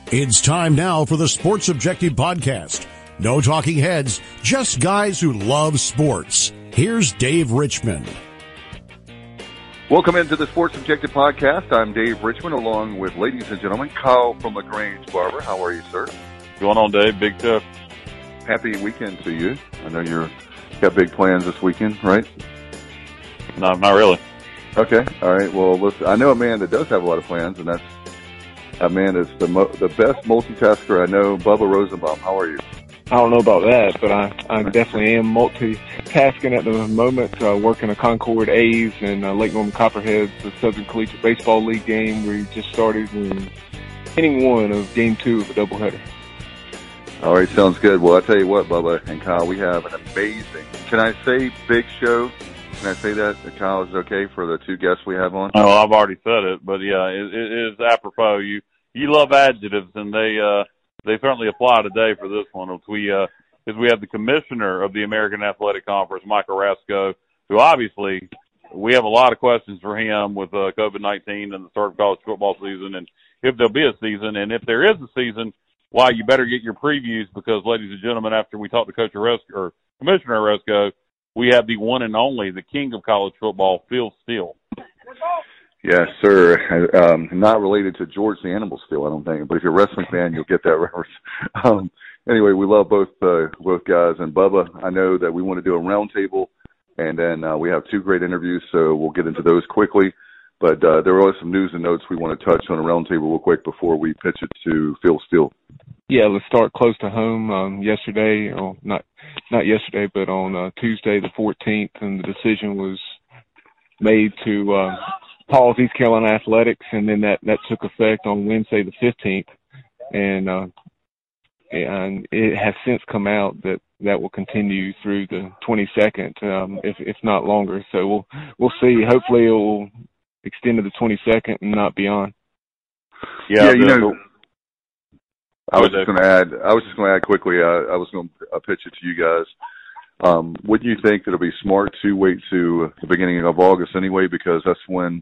It's time now for the Sports Objective Podcast. No talking heads, just guys who love sports. Here's Dave Richmond. Welcome into the Sports Objective Podcast. I'm Dave Richmond, along with, ladies and gentlemen, Kyle from LaGrange Barber. How are you, sir? Going on, Dave? Big stuff. Happy weekend to you. I know you've got big plans this weekend, right? No, not really. Okay. All right. Well, listen, I know a man that does have a lot of plans, and that's a man that's the best multitasker I know, Bubba Rosenbaum. How are you? I don't know about that, but I definitely am multitasking at the moment, working a Concord A's and Lake Norman Copperheads, the Southern Collegiate Baseball League game. We just started in inning one of game 2 of a doubleheader. All right, sounds good. Well, I tell you what, Bubba and Kyle, we have an amazing, can I say big show? Can I say that? Kyle, is it okay for the two guests we have on? Oh, I've already said it, but yeah, it is apropos. You love adjectives, and they certainly apply today for this one. We have the commissioner of the American Athletic Conference, Mike Orozco, who obviously we have a lot of questions for him with COVID-19 and the start of college football season, and if there'll be a season, and if there is a season, why you better get your previews, because, ladies and gentlemen, after we talk to Coach Orozco, or Commissioner Orozco, we have the one and only, the king of college football, Phil Steele. Yes, sir. Not related to George the Animal Steele, I don't think. But if you're a wrestling fan, you'll get that reference. Anyway, we love both guys. And Bubba, I know that we want to do a roundtable, and then we have two great interviews, so we'll get into those quickly. But there are some news and notes we want to touch on a roundtable real quick before we pitch it to Phil Steele. Yeah, let's start close to home. Yesterday, or not yesterday, but on Tuesday the 14th, and the decision was made to pause East Carolina athletics, and then that took effect on Wednesday the 15th, and it has since come out that will continue through the 22nd, if not longer. So we'll see. Hopefully, it will extend to the 22nd and not beyond. Yeah, I was just going to add quickly. I was going to pitch it to you guys. Wouldn't you think that it'll be smart to wait to the beginning of August anyway, because that's when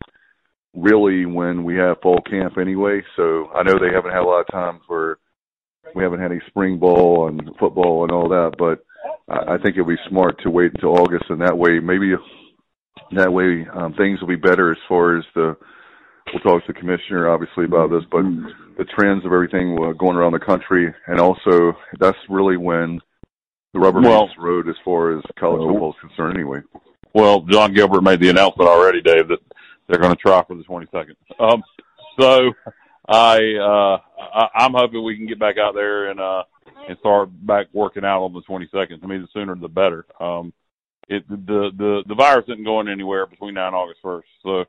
we have fall camp anyway. So I know they haven't had a lot of times where we haven't had any spring ball and football and all that, but I think it'll be smart to wait until August, and that way things will be better as far as we'll talk to the commissioner obviously about this, but the trends of everything going around the country, and also that's really when the rubber meets the road as far as college football is concerned anyway. Well, John Gilbert made the announcement already, Dave, that they're going to try for the 22nd. So I'm hoping we can get back out there and start back working out on the 22nd. To me, the sooner the better. The virus isn't going anywhere between now and August 1st. So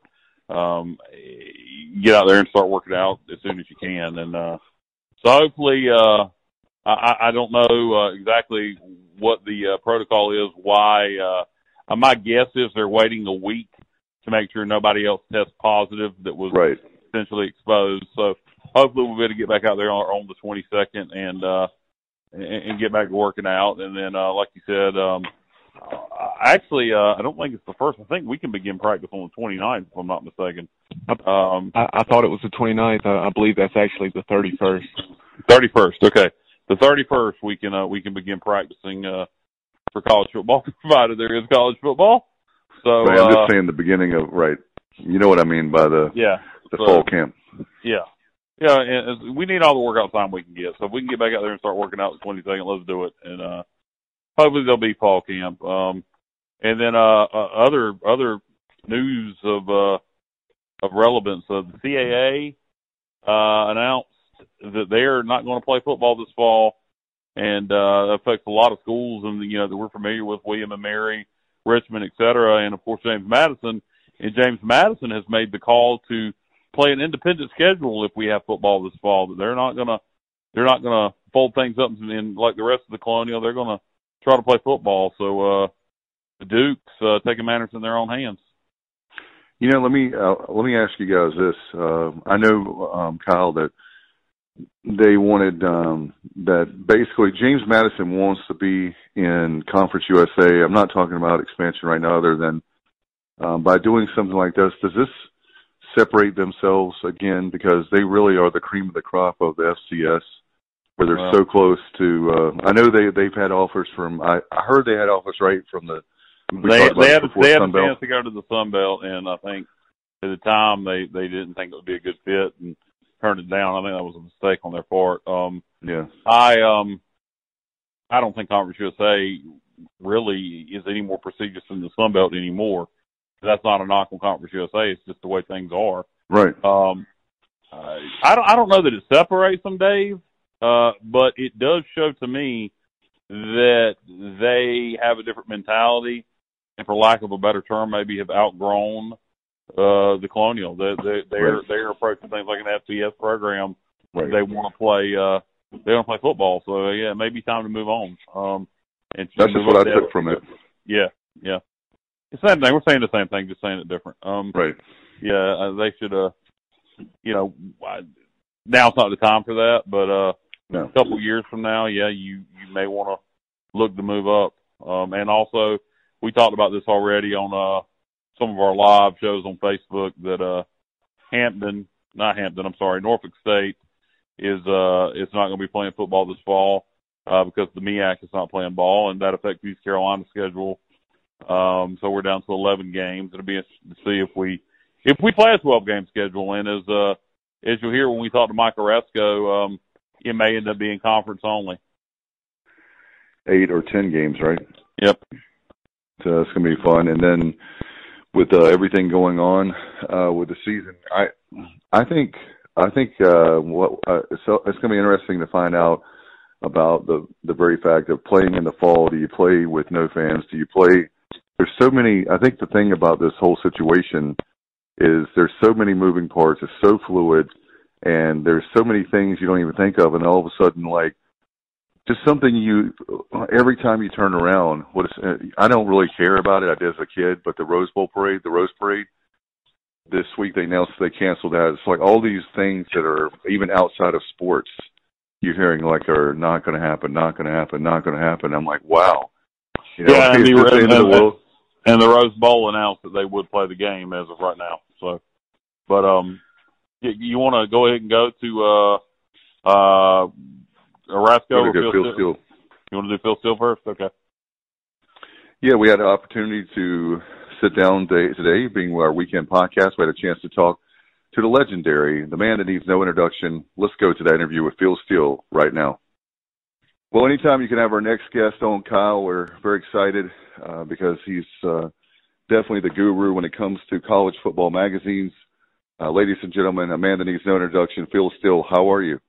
get out there and start working out as soon as you can. And so hopefully, I don't know exactly what the protocol is, why. My guess is they're waiting a week to make sure nobody else tests positive that was essentially exposed. So hopefully we'll be able to get back out there on the 22nd and get back to working out. And then, like you said, actually, I don't think it's the first. I think we can begin practice on the 29th, if I'm not mistaken. I thought it was the 29th. I believe that's actually the 31st. 31st, okay. The 31st, we can begin practicing for college football, provided there is college football. So right, I'm just saying the beginning of you know what I mean by the fall camp. Yeah, and we need all the workout time we can get. So if we can get back out there and start working out the 22nd, let's do it. And hopefully there'll be fall camp. And then other news of relevance. The CAA announced that they're not going to play football this fall, and it affects a lot of schools, and that we're familiar with, William and Mary, Richmond, et cetera, and of course James Madison. And James Madison has made the call to play an independent schedule if we have football this fall. That they're not gonna fold things up in like the rest of the Colonial. They're gonna try to play football. So the Dukes taking matters in their own hands. Let me ask you guys this. I know, Kyle, that they wanted that basically James Madison wants to be in Conference USA. I'm not talking about expansion right now, other than by doing something like this, does this separate themselves again, because they really are the cream of the crop of the FCS, where they're so close to. I know they've had offers from. I heard they had offers right from the. They had a chance to go to the Sun Belt, and I think at the time they didn't think it would be a good fit and turned it down. I think that was a mistake on their part. I don't think Conference USA really is any more prestigious than the Sun Belt anymore. That's not a knock on Conference USA. It's just the way things are. Right. I don't know that it separates them, Dave, but it does show to me that they have a different mentality, and for lack of a better term, maybe have outgrown the Colonial. They're approaching things like an FCS program. Right. They want to play. They want to play football. So yeah, it may be time to move on. And that's just what I took from it. Yeah. The same thing. We're saying the same thing, just saying it different. Right. Yeah, they should. Now it's not the time for that, but a couple years from now, yeah, you may want to look to move up. And also, we talked about this already on some of our live shows on Facebook that Norfolk State is not going to be playing football this fall because the MEAC is not playing ball, and that affects East Carolina's schedule. So we're down to 11 games. It'll be interesting to see if we play a 12-game schedule. And as you'll hear when we talk to Mike Oresco, it may end up being conference only. 8 or 10 games, right? Yep. So it's going to be fun. And then with everything going on with the season, I think it's going to be interesting to find out about the very fact of playing in the fall. Do you play with no fans? Do you play? There's so many. I think the thing about this whole situation is there's so many moving parts. It's so fluid, and there's so many things you don't even think of, and all of a sudden, like, just something every time you turn around, I don't really care about it. I did as a kid, but the Rose Parade, this week they announced they canceled that. It's like all these things that are even outside of sports, you're hearing like are not going to happen. I'm like, wow. And the Rose Bowl announced that they would play the game as of right now. So, but you want to go ahead and go to Oresco or Phil Steele? You want to do Phil Steele first? Okay. Yeah, we had an opportunity to sit down today, being our weekend podcast. We had a chance to talk to the legendary, the man that needs no introduction. Let's go to that interview with Phil Steele right now. Well, anytime you can have our next guest on, Kyle, we're very excited because he's definitely the guru when it comes to college football magazines. Ladies and gentlemen, a man that needs no introduction, Phil Steele, how are you?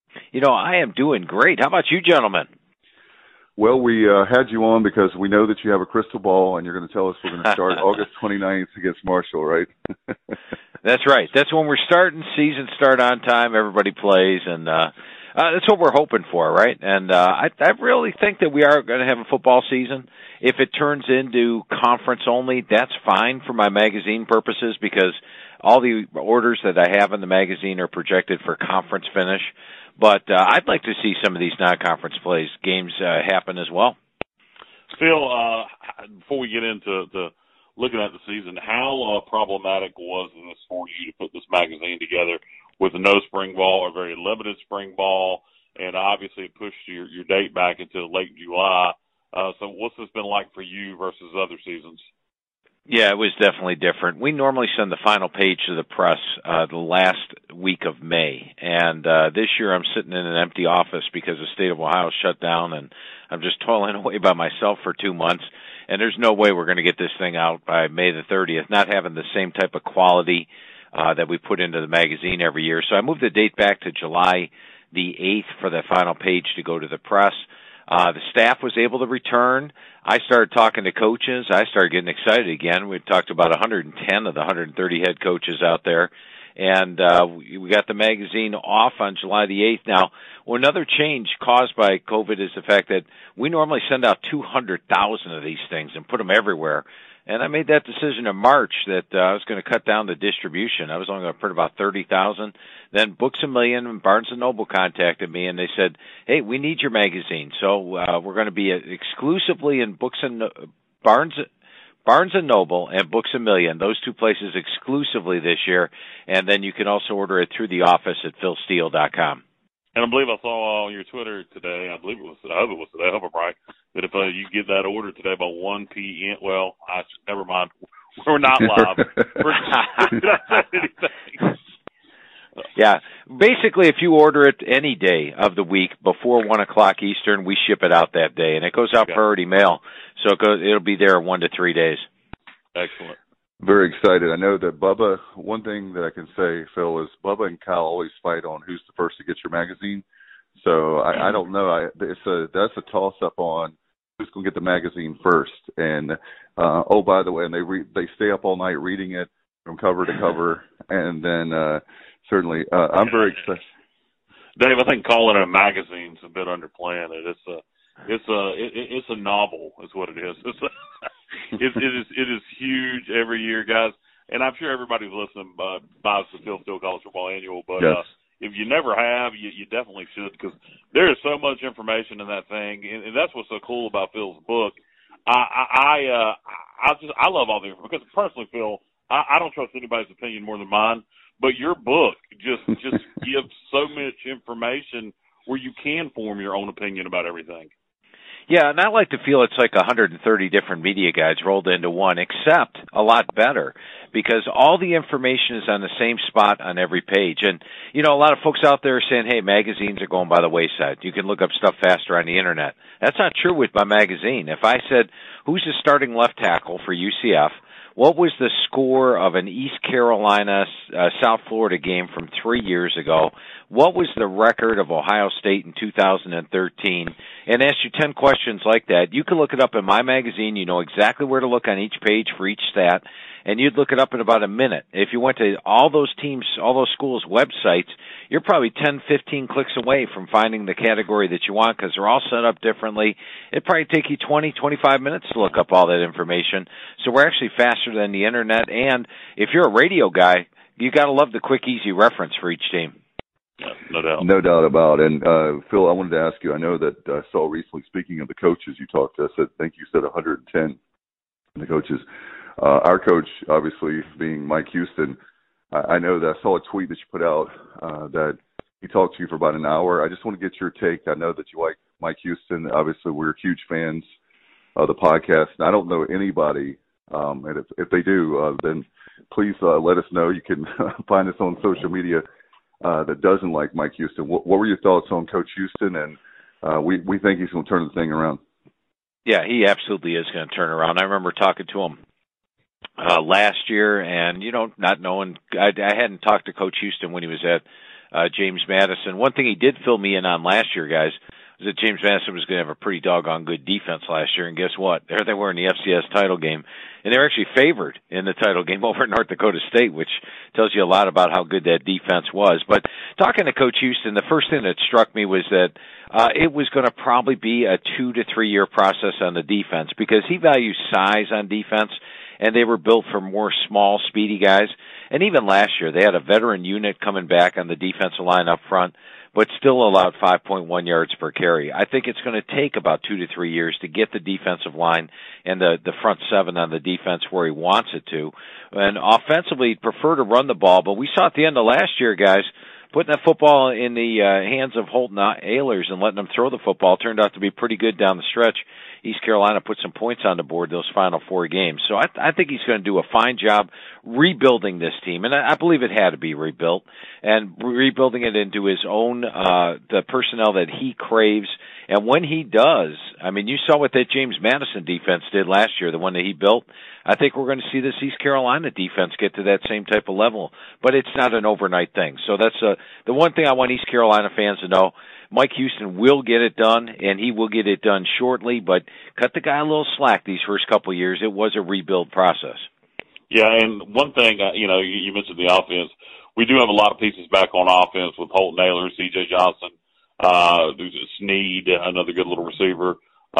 I am doing great. How about you, gentlemen? Well, we had you on because we know that you have a crystal ball, and you're going to tell us we're going to start August 29th against Marshall, right? That's right. That's when we're starting. Season start on time. Everybody plays, and that's what we're hoping for, right? And I really think that we are going to have a football season. If it turns into conference only, that's fine for my magazine purposes because all the orders that I have in the magazine are projected for conference finish. But I'd like to see some of these non-conference games happen as well. Phil, before we get into looking at the season, how problematic was this for you to put this magazine together with no spring ball or very limited spring ball, and obviously it pushed your date back into late July? So what's this been like for you versus other seasons? Yeah, it was definitely different. We normally send the final page to the press the last week of May, and this year I'm sitting in an empty office because the state of Ohio shut down, and I'm just toiling away by myself for 2 months, and there's no way we're going to get this thing out by May the 30th, not having the same type of quality that we put into the magazine every year. So I moved the date back to July the 8th for the final page to go to the press. The staff was able to return. I started talking to coaches. I started getting excited again. We talked about 110 of the 130 head coaches out there. And we got the magazine off on July the 8th. Now, another change caused by COVID is the fact that we normally send out 200,000 of these things and put them everywhere. And I made that decision in March that I was going to cut down the distribution. I was only going to print about 30,000. Then Books A Million and Barnes & Noble contacted me, and they said, hey, we need your magazine. So we're going to be exclusively in Barnes Barnes & Noble and Books A Million, those two places exclusively this year, and then you can also order it through the office at philsteele.com. And I believe I saw on your Twitter today, I hope it was today, I hope I'm right, that if you get that order today by 1 p.m., well, never mind. We're not live. Yeah. Basically, if you order it any day of the week before 1 o'clock Eastern, we ship it out that day. And it goes out priority mail, so it'll be there 1 to 3 days. Excellent. Very excited. I know that Bubba, one thing that I can say, Phil, is Bubba and Kyle always fight on who's the first to get your magazine. So I don't know. That's a toss-up on who's going to get the magazine first. And, oh, by the way, and they stay up all night reading it from cover to cover. And then certainly I'm very excited. Dave, I think calling it a magazine's a bit underplaying it. It's a novel, is what it is. It is huge every year, guys, and I'm sure everybody's listening buys the Phil Steele College Football Annual. But if you never have, you definitely should, because there is so much information in that thing, and that's what's so cool about Phil's book. I love all the information, because personally, Phil, I don't trust anybody's opinion more than mine. But your book just gives so much information where you can form your own opinion about everything. Yeah, and I like to feel it's like 130 different media guides rolled into one, except a lot better, because all the information is on the same spot on every page. And, you know, a lot of folks out there are saying, hey, magazines are going by the wayside. You can look up stuff faster on the Internet. That's not true with my magazine. If I said, who's the starting left tackle for UCF? What was the score of an East Carolina, South Florida game from 3 years ago? What was the record of Ohio State in 2013? And ask you 10 questions like that. You can look it up in my magazine. You know exactly where to look on each page for each stat, and you'd look it up in about a minute. If you went to all those teams, all those schools' websites, you're probably 10, 15 clicks away from finding the category that you want, because they're all set up differently. It'd probably take you 20, 25 minutes to look up all that information. So we're actually faster than the Internet. And if you're a radio guy, you got to love the quick, easy reference for each team. Yeah, no doubt. No doubt about it. And, Phil, I wanted to ask you, I know that I saw recently, speaking of the coaches you talked to, I think you said 110 the coaches. Our coach, obviously, being Mike Houston, I know that I saw a tweet that you put out that he talked to you for about an hour. I just want to get your take. I know that you like Mike Houston. Obviously, we're huge fans of the podcast. And I don't know anybody, and if they do, then please let us know. You can find us on social media that doesn't like Mike Houston. What were your thoughts on Coach Houston? And we think he's going to turn the thing around. Yeah, he absolutely is going to turn around. I remember talking to him last year, and, you know, not knowing, I hadn't talked to Coach Houston when he was at James Madison. One thing he did fill me in on last year, guys, was that James Madison was going to have a pretty doggone good defense last year, and guess what? There they were in the FCS title game, and they were actually favored in the title game over North Dakota State, which tells you a lot about how good that defense was. But talking to Coach Houston, the first thing that struck me was that it was going to probably be a 2 to 3 year process on the defense, because he values size on defense, and they were built for more small, speedy guys. And even last year, they had a veteran unit coming back on the defensive line up front, but still allowed 5.1 yards per carry. I think it's going to take about 2 to 3 years to get the defensive line and the front seven on the defense where he wants it to. And offensively, he'd prefer to run the ball, but we saw at the end of last year, guys, putting that football in the hands of Holton Ahlers and letting them throw the football turned out to be pretty good down the stretch. East Carolina put some points on the board those final 4 games. So I think he's going to do a fine job rebuilding this team. And I believe it had to be rebuilt, and rebuilding it into his own, the personnel that he craves. And when he does, I mean, you saw what that James Madison defense did last year, the one that he built. I think we're going to see this East Carolina defense get to that same type of level. But it's not an overnight thing. So that's the one thing I want East Carolina fans to know. Mike Houston will get it done, and he will get it done shortly, but cut the guy a little slack these first couple of years. It was a rebuild process. Yeah, and one thing, you mentioned the offense. We do have a lot of pieces back on offense with Holton Ahlers, C.J. Johnson, there's Snead, another good little receiver.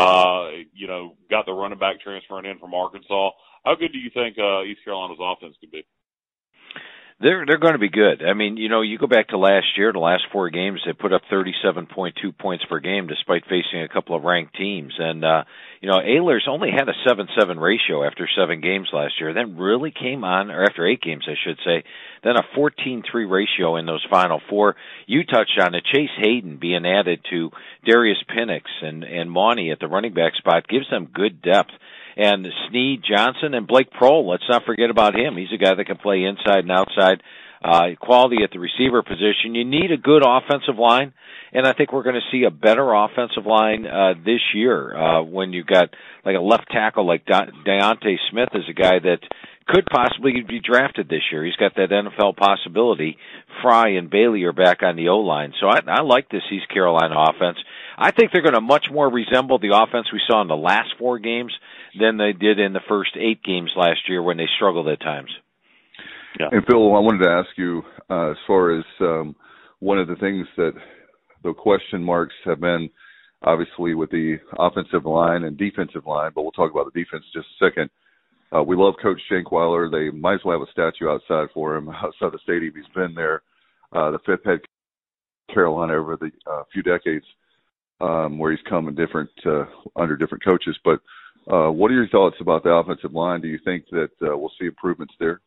Got the running back transferring in from Arkansas. How good do you think East Carolina's offense could be? They're going to be good. I mean, you go back to last year, the last 4 games, they put up 37.2 points per game despite facing a couple of ranked teams. And, Ehlers only had a 7-7 ratio after 7 games last year, then really came on, or after 8 games, I should say, then a 14-3 ratio in those final 4. You touched on it. Chase Hayden being added to Darius Penix and Mauney at the running back spot gives them good depth. And Snead, Johnson, and Blake Prohl, let's not forget about him. He's a guy that can play inside and outside. Quality at the receiver position. You need a good offensive line, and I think we're going to see a better offensive line this year when you've got like a left tackle like Deontay Smith is a guy that could possibly be drafted this year. He's got that NFL possibility. Fry and Bailey are back on the O-line. So I like this East Carolina offense. I think they're going to much more resemble the offense we saw in the last 4 games than they did in the first 8 games last year when they struggled at times. Yeah. And Phil, I wanted to ask you, as far as one of the things that the question marks have been, obviously, with the offensive line and defensive line, but we'll talk about the defense in just a second. We love Coach Shankweiler. They might as well have a statue outside for him, outside the stadium. He's been there, the 5th head Carolina over the few decades, where he's come in under different coaches. But what are your thoughts about the offensive line? Do you think that we'll see improvements there?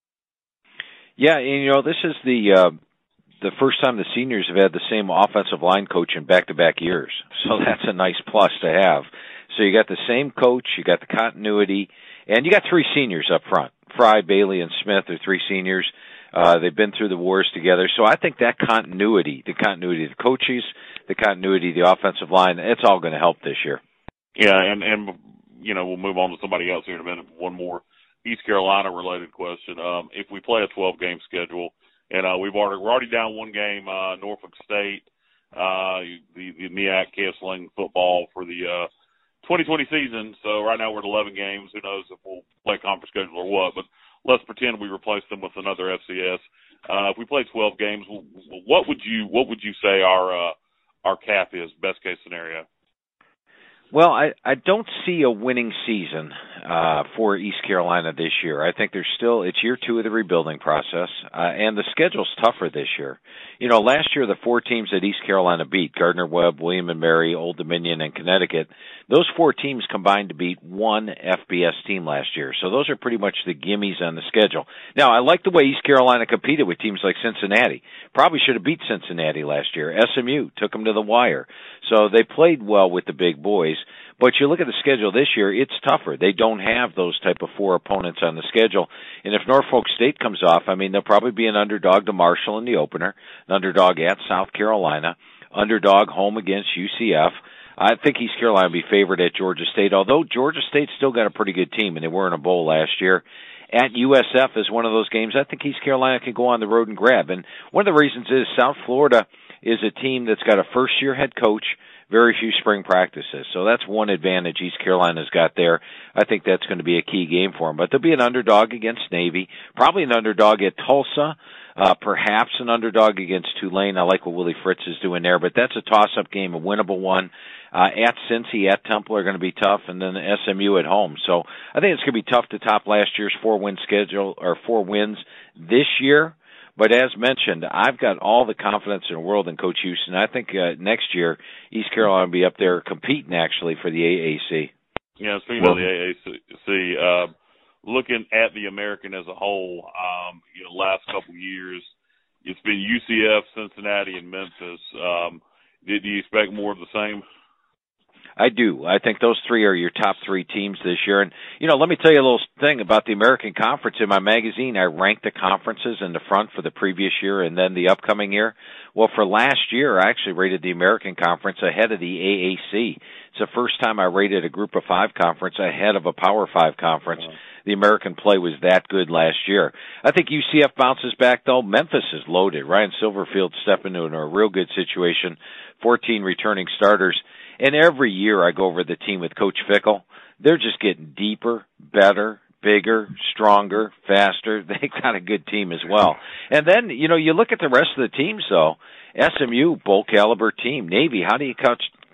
Yeah, and this is the first time the seniors have had the same offensive line coach in back-to-back years. So that's a nice plus to have. So you got the same coach, you got the continuity, and you got 3 seniors up front. Fry, Bailey, and Smith are 3 seniors. They've been through the wars together. So I think that continuity, the continuity of the coaches, the continuity of the offensive line, it's all going to help this year. Yeah, and we'll move on to somebody else here in a minute. One more East Carolina related question. If we play a 12-game schedule, and we're already down 1 game, Norfolk State, the MEAC canceling football for the 2020 season. So right now we're at 11 games. Who knows if we'll play conference schedule or what? But let's pretend we replace them with another FCS. If we play 12 games, what would you say our cap is? Best case scenario. Well, I don't see a winning season for East Carolina this year. I think it's year 2 of the rebuilding process, and the schedule's tougher this year. Last year the 4 teams that East Carolina beat, Gardner-Webb, William & Mary, Old Dominion, and Connecticut, those 4 teams combined to beat 1 FBS team last year. So those are pretty much the gimmies on the schedule. Now, I like the way East Carolina competed with teams like Cincinnati. Probably should have beat Cincinnati last year. SMU took them to the wire. So they played well with the big boys. But you look at the schedule this year, it's tougher. They don't have those type of 4 opponents on the schedule. And if Norfolk State comes off, they'll probably be an underdog to Marshall in the opener, an underdog at South Carolina, underdog home against UCF. I think East Carolina will be favored at Georgia State, although Georgia State's still got a pretty good team, and they were in a bowl last year. At USF is one of those games I think East Carolina can go on the road and grab. And one of the reasons is South Florida is a team that's got a first-year head coach, very few spring practices. So that's one advantage East Carolina's got there. I think that's going to be a key game for them. But they'll be an underdog against Navy, probably an underdog at Tulsa, perhaps an underdog against Tulane. I like what Willie Fritz is doing there, but that's a toss-up game, a winnable one. At Cincy, at Temple are going to be tough, and then SMU at home. So I think it's going to be tough to top last year's 4-win schedule, or 4 wins this year. But as mentioned, I've got all the confidence in the world in Coach Houston. I think next year East Carolina will be up there competing actually for the AAC. Yeah, speaking of the AAC, looking at the American as a whole, last couple years, it's been UCF, Cincinnati, and Memphis. Do you expect more of the same? I do. I think those 3 are your top 3 teams this year. And, let me tell you a little thing about the American Conference. In my magazine, I ranked the conferences in the front for the previous year and then the upcoming year. Well, for last year, I actually rated the American Conference ahead of the AAC. It's the first time I rated a Group of 5 conference ahead of a Power 5 conference. The American play was that good last year. I think UCF bounces back, though. Memphis is loaded. Ryan Silverfield stepping into a real good situation, 14 returning starters. And every year I go over the team with Coach Fickle. They're just getting deeper, better, bigger, stronger, faster. They've got a good team as well. And then, you look at the rest of the teams, though. SMU, bowl caliber team. Navy, how do you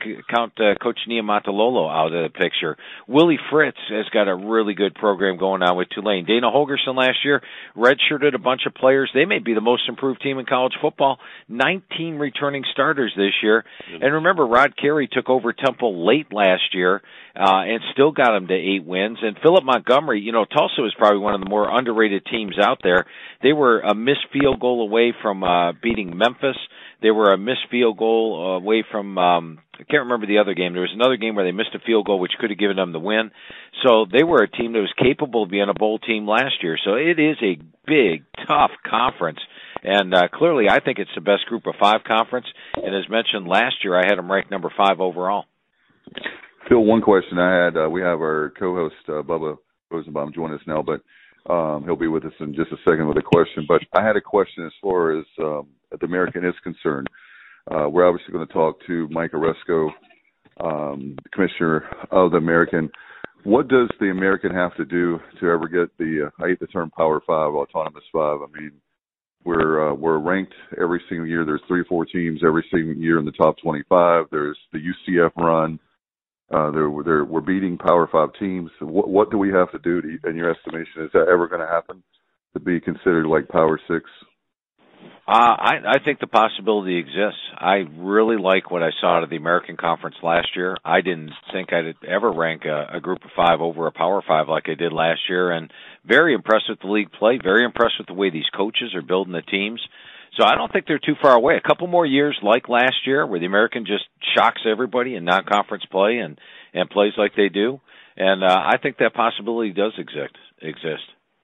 count Coach Niumatalolo out of the picture. Willie Fritz has got a really good program going on with Tulane. Dana Holgerson last year redshirted a bunch of players. They may be the most improved team in college football. 19 returning starters this year. And remember, Rod Carey took over Temple late last year and still got them to 8 wins. And Philip Montgomery, Tulsa is probably one of the more underrated teams out there. They were a missed field goal away from beating Memphis. They were a missed field goal away from, I can't remember the other game. There was another game where they missed a field goal, which could have given them the win. So they were a team that was capable of being a bowl team last year. So it is a big, tough conference. And clearly, I think it's the best group of 5 conference. And as mentioned last year, I had them ranked number 5 overall. Phil, one question I had, we have our co-host, Bubba Rosenbaum, join us now, but he'll be with us in just a second with a question. But I had a question as far as the American is concerned. We're obviously going to talk to Mike Oresco, the commissioner of the American. What does the American have to do to ever get the, I hate the term Power 5, Autonomous 5. I mean, we're ranked every single year. There's 3 or 4 teams every single year in the top 25. There's the UCF run. We're beating Power 5 teams. What do we have to do, in your estimation? Is that ever going to happen to be considered like Power 6? I think the possibility exists. I really like what I saw out of the American Conference last year. I didn't think I'd ever rank a group of 5 over a Power 5 like I did last year, and very impressed with the league play, very impressed with the way these coaches are building the teams. So I don't think they're too far away. A couple more years like last year where the American just shocks everybody in non-conference play and plays like they do. And I think that possibility does exist.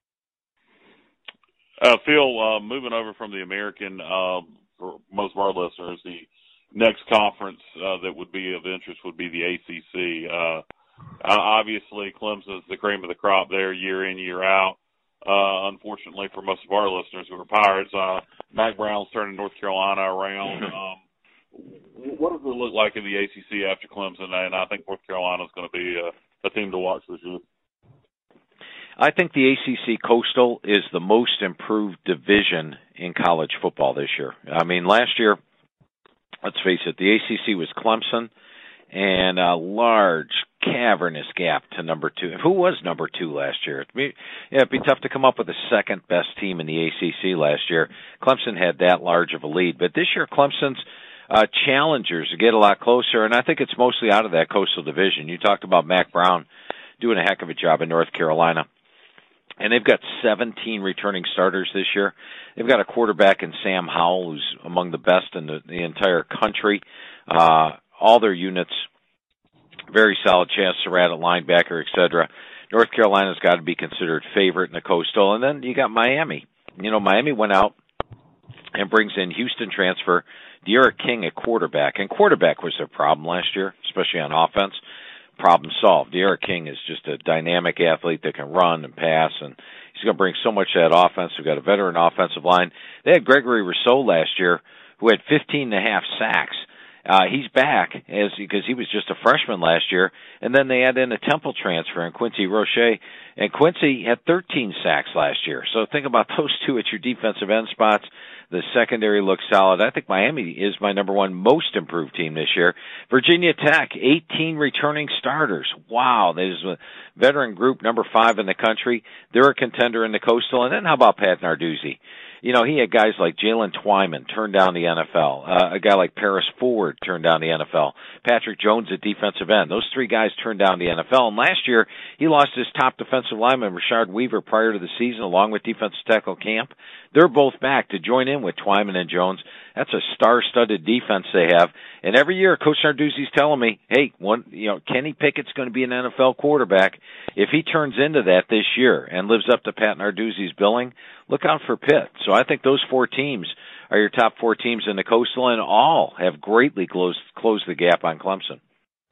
Phil, moving over from the American, for most of our listeners, the next conference that would be of interest would be the ACC. Obviously, Clemson's the cream of the crop there year in, year out. Unfortunately for most of our listeners who are Pirates, Mack Brown's turning North Carolina around. What does it look like in the ACC after Clemson? And I think North Carolina's going to be a team to watch this year. I think the ACC Coastal is the most improved division in college football this year. I mean, last year, let's face it, the ACC was Clemson and a large, cavernous gap to number 2. Who was number 2 last year? It'd be tough to come up with the second-best team in the ACC last year. Clemson had that large of a lead. But this year, Clemson's challengers get a lot closer, and I think it's mostly out of that Coastal division. You talked about Mack Brown doing a heck of a job in North Carolina. And they've got 17 returning starters this year. They've got a quarterback in Sam Howell who's among the best in the entire country. All their units, very solid. Chance Surratt at linebacker, etc. North Carolina's got to be considered favorite in the Coastal. And then you got Miami. Miami went out and brings in Houston transfer De'Ara King at quarterback. And quarterback was their problem last year, especially on offense. Problem solved. De'Ara King is just a dynamic athlete that can run and pass, and he's going to bring so much to that offense. We've got a veteran offensive line. They had Gregory Rousseau last year, who had 15.5 sacks. He's back because he was just a freshman last year, and then they add in a Temple transfer in Quincy Roche, and Quincy had 13 sacks last year. So think about those two at your defensive end spots. The secondary looks solid. I think Miami is my number 1 most improved team this year. Virginia Tech, 18 returning starters. Wow, there's a veteran group, number 5 in the country. They're a contender in the Coastal. And then how about Pat Narduzzi? He had guys like Jalen Twyman turn down the NFL. A guy like Paris Ford turned down the NFL. Patrick Jones at defensive end. Those 3 guys turned down the NFL. And last year, he lost his top defensive lineman, Rashard Weaver, prior to the season, along with defensive tackle Camp. They're both back to join in with Twyman and Jones. That's a star-studded defense they have. And every year, Coach Narduzzi's telling me, hey, Kenny Pickett's going to be an NFL quarterback. If he turns into that this year and lives up to Pat Narduzzi's billing, look out for Pitt. So I think those 4 teams are your top 4 teams in the Coastal, and all have greatly closed the gap on Clemson.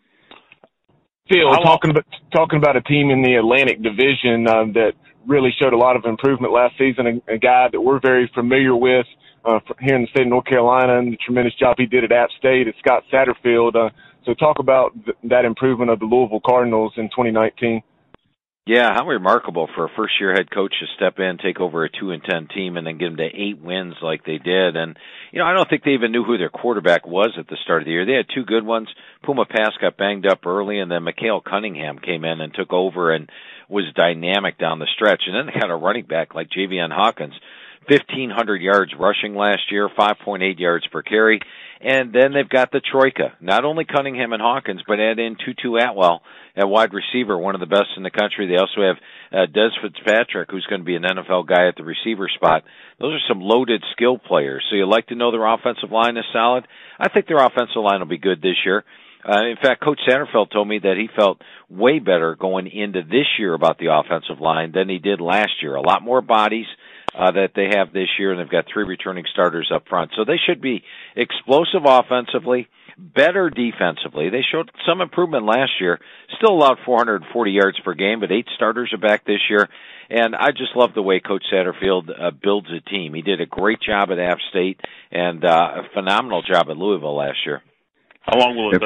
Phil, talking about a team in the Atlantic Division that really showed a lot of improvement last season, a guy that we're very familiar with here in the state of North Carolina, and the tremendous job he did at App State, is Scott Satterfield. So talk about that improvement of the Louisville Cardinals in 2019. Yeah, how remarkable for a first-year head coach to step in, take over a 2-10 team, and then get them to 8 wins like they did. And I don't think they even knew who their quarterback was at the start of the year. They had 2 good ones. Puma Pass got banged up early, and then Mikhail Cunningham came in and took over and was dynamic down the stretch. And then they had a running back like Javian Hawkins, 1,500 yards rushing last year, 5.8 yards per carry. And then they've got the Troika, not only Cunningham and Hawkins, but add in Tutu Atwell at wide receiver, one of the best in the country. They also have Des Fitzpatrick, who's going to be an NFL guy at the receiver spot. Those are some loaded skill players. So you like to know their offensive line is solid? I think their offensive line will be good this year. In fact, Coach Satterfield told me that he felt way better going into this year about the offensive line than he did last year. A lot more bodies that they have this year, and they've got 3 returning starters up front. So they should be explosive offensively, better defensively. They showed some improvement last year, still allowed 440 yards per game, but 8 starters are back this year. And I just love the way Coach Satterfield builds a team. He did a great job at App State and a phenomenal job at Louisville last year. How long will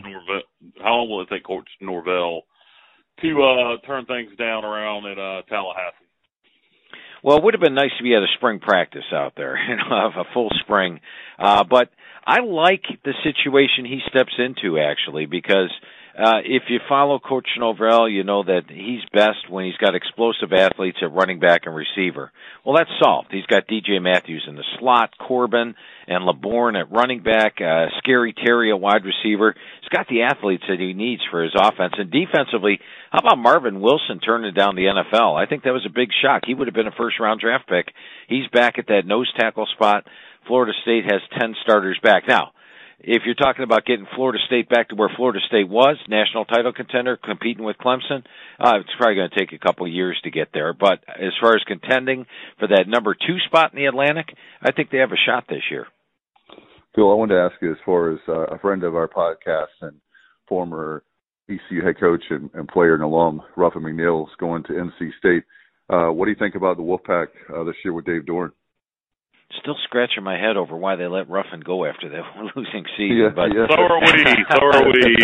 it take Coach Norvell to turn things down around at Tallahassee? Well, it would have been nice to be at a spring practice out there, have a full spring. But I like the situation he steps into, actually, because if you follow Coach Norvell, you know that he's best when he's got explosive athletes at running back and receiver. Well, that's solved. He's got DJ Matthews in the slot, Corbin and LeBourne at running back, Scary Terry at wide receiver. He's got the athletes that he needs for his offense. And defensively, how about Marvin Wilson turning down the NFL? I think that was a big shock. He would have been a first-round draft pick. He's back at that nose tackle spot. Florida State has 10 starters back. Now, if you're talking about getting Florida State back to where Florida State was, national title contender, competing with Clemson, it's probably going to take a couple of years to get there. But as far as contending for that number 2 spot in the Atlantic, I think they have a shot this year. Phil, I wanted to ask you, as far as a friend of our podcast and former ECU head coach and player and alum, Ruffin McNeil, is going to NC State. What do you think about the Wolfpack this year with Dave Doeren? Still scratching my head over why they let Ruffin go after the losing season. So are we,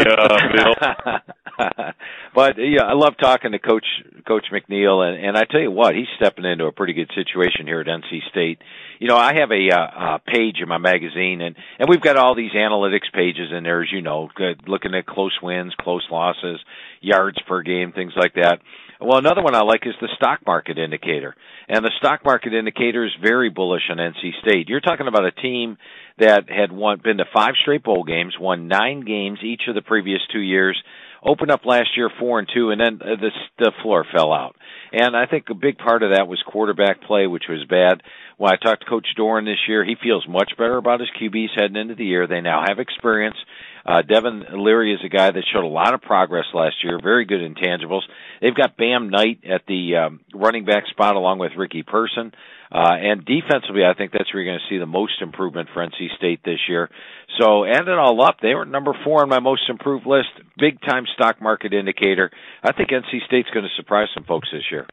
Bill. But yeah, I love talking to Coach McNeil, and I tell you what, he's stepping into a pretty good situation here at NC State. I have a page in my magazine, and we've got all these analytics pages in there, as you know, looking at close wins, close losses, yards per game, things like that. Well, another one I like is the stock market indicator. And the stock market indicator is very bullish on NC State. You're talking about a team that had been to 5 straight bowl games, won 9 games each of the previous 2 years, opened up last year 4-2, and then the floor fell out. And I think a big part of that was quarterback play, which was bad. When I talked to Coach Doeren this year, he feels much better about his QBs heading into the year. They now have experience. Devin Leary is a guy that showed a lot of progress last year, very good intangibles. They've got Bam Knight at the running back spot along with Ricky Person. And defensively, I think that's where you're going to see the most improvement for NC State this year. So add it all up, they were number 4 on my most improved list, big-time stock market indicator. I think NC State's going to surprise some folks this year.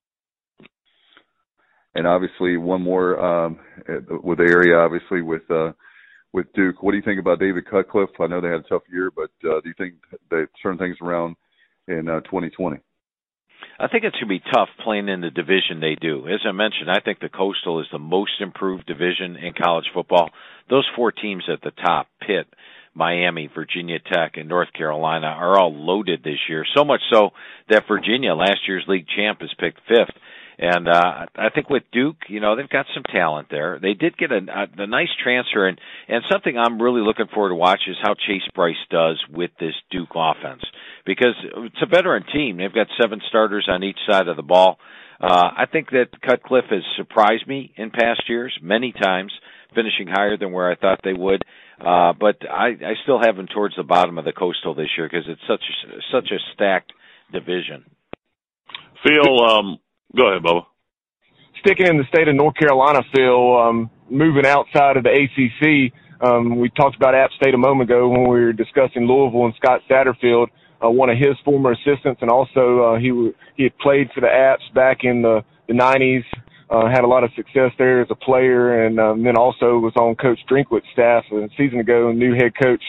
And obviously, one more with the area, obviously, with Duke. What do you think about David Cutcliffe? I know they had a tough year, but do you think they turn things around in 2020? I think it's going to be tough playing in the division they do. As I mentioned, I think the Coastal is the most improved division in college football. Those 4 teams at the top, Pitt, Miami, Virginia Tech, and North Carolina, are all loaded this year. So much so that Virginia, last year's league champ, is picked 5th. And I think with Duke, they've got some talent there. They did get a nice transfer, and something I'm really looking forward to watch is how Chase Bryce does with this Duke offense, because it's a veteran team. They've got 7 starters on each side of the ball. I think that Cutcliffe has surprised me in past years many times, finishing higher than where I thought they would. But I still have them towards the bottom of the Coastal this year because it's such a stacked division. Phil, go ahead, Bubba. Sticking in the state of North Carolina, Phil, moving outside of the ACC, we talked about App State a moment ago when we were discussing Louisville and Scott Satterfield, one of his former assistants, and also he had played for the Apps back in the 90s, had a lot of success there as a player, and then also was on Coach Drinkwitz's staff a season ago, new head coach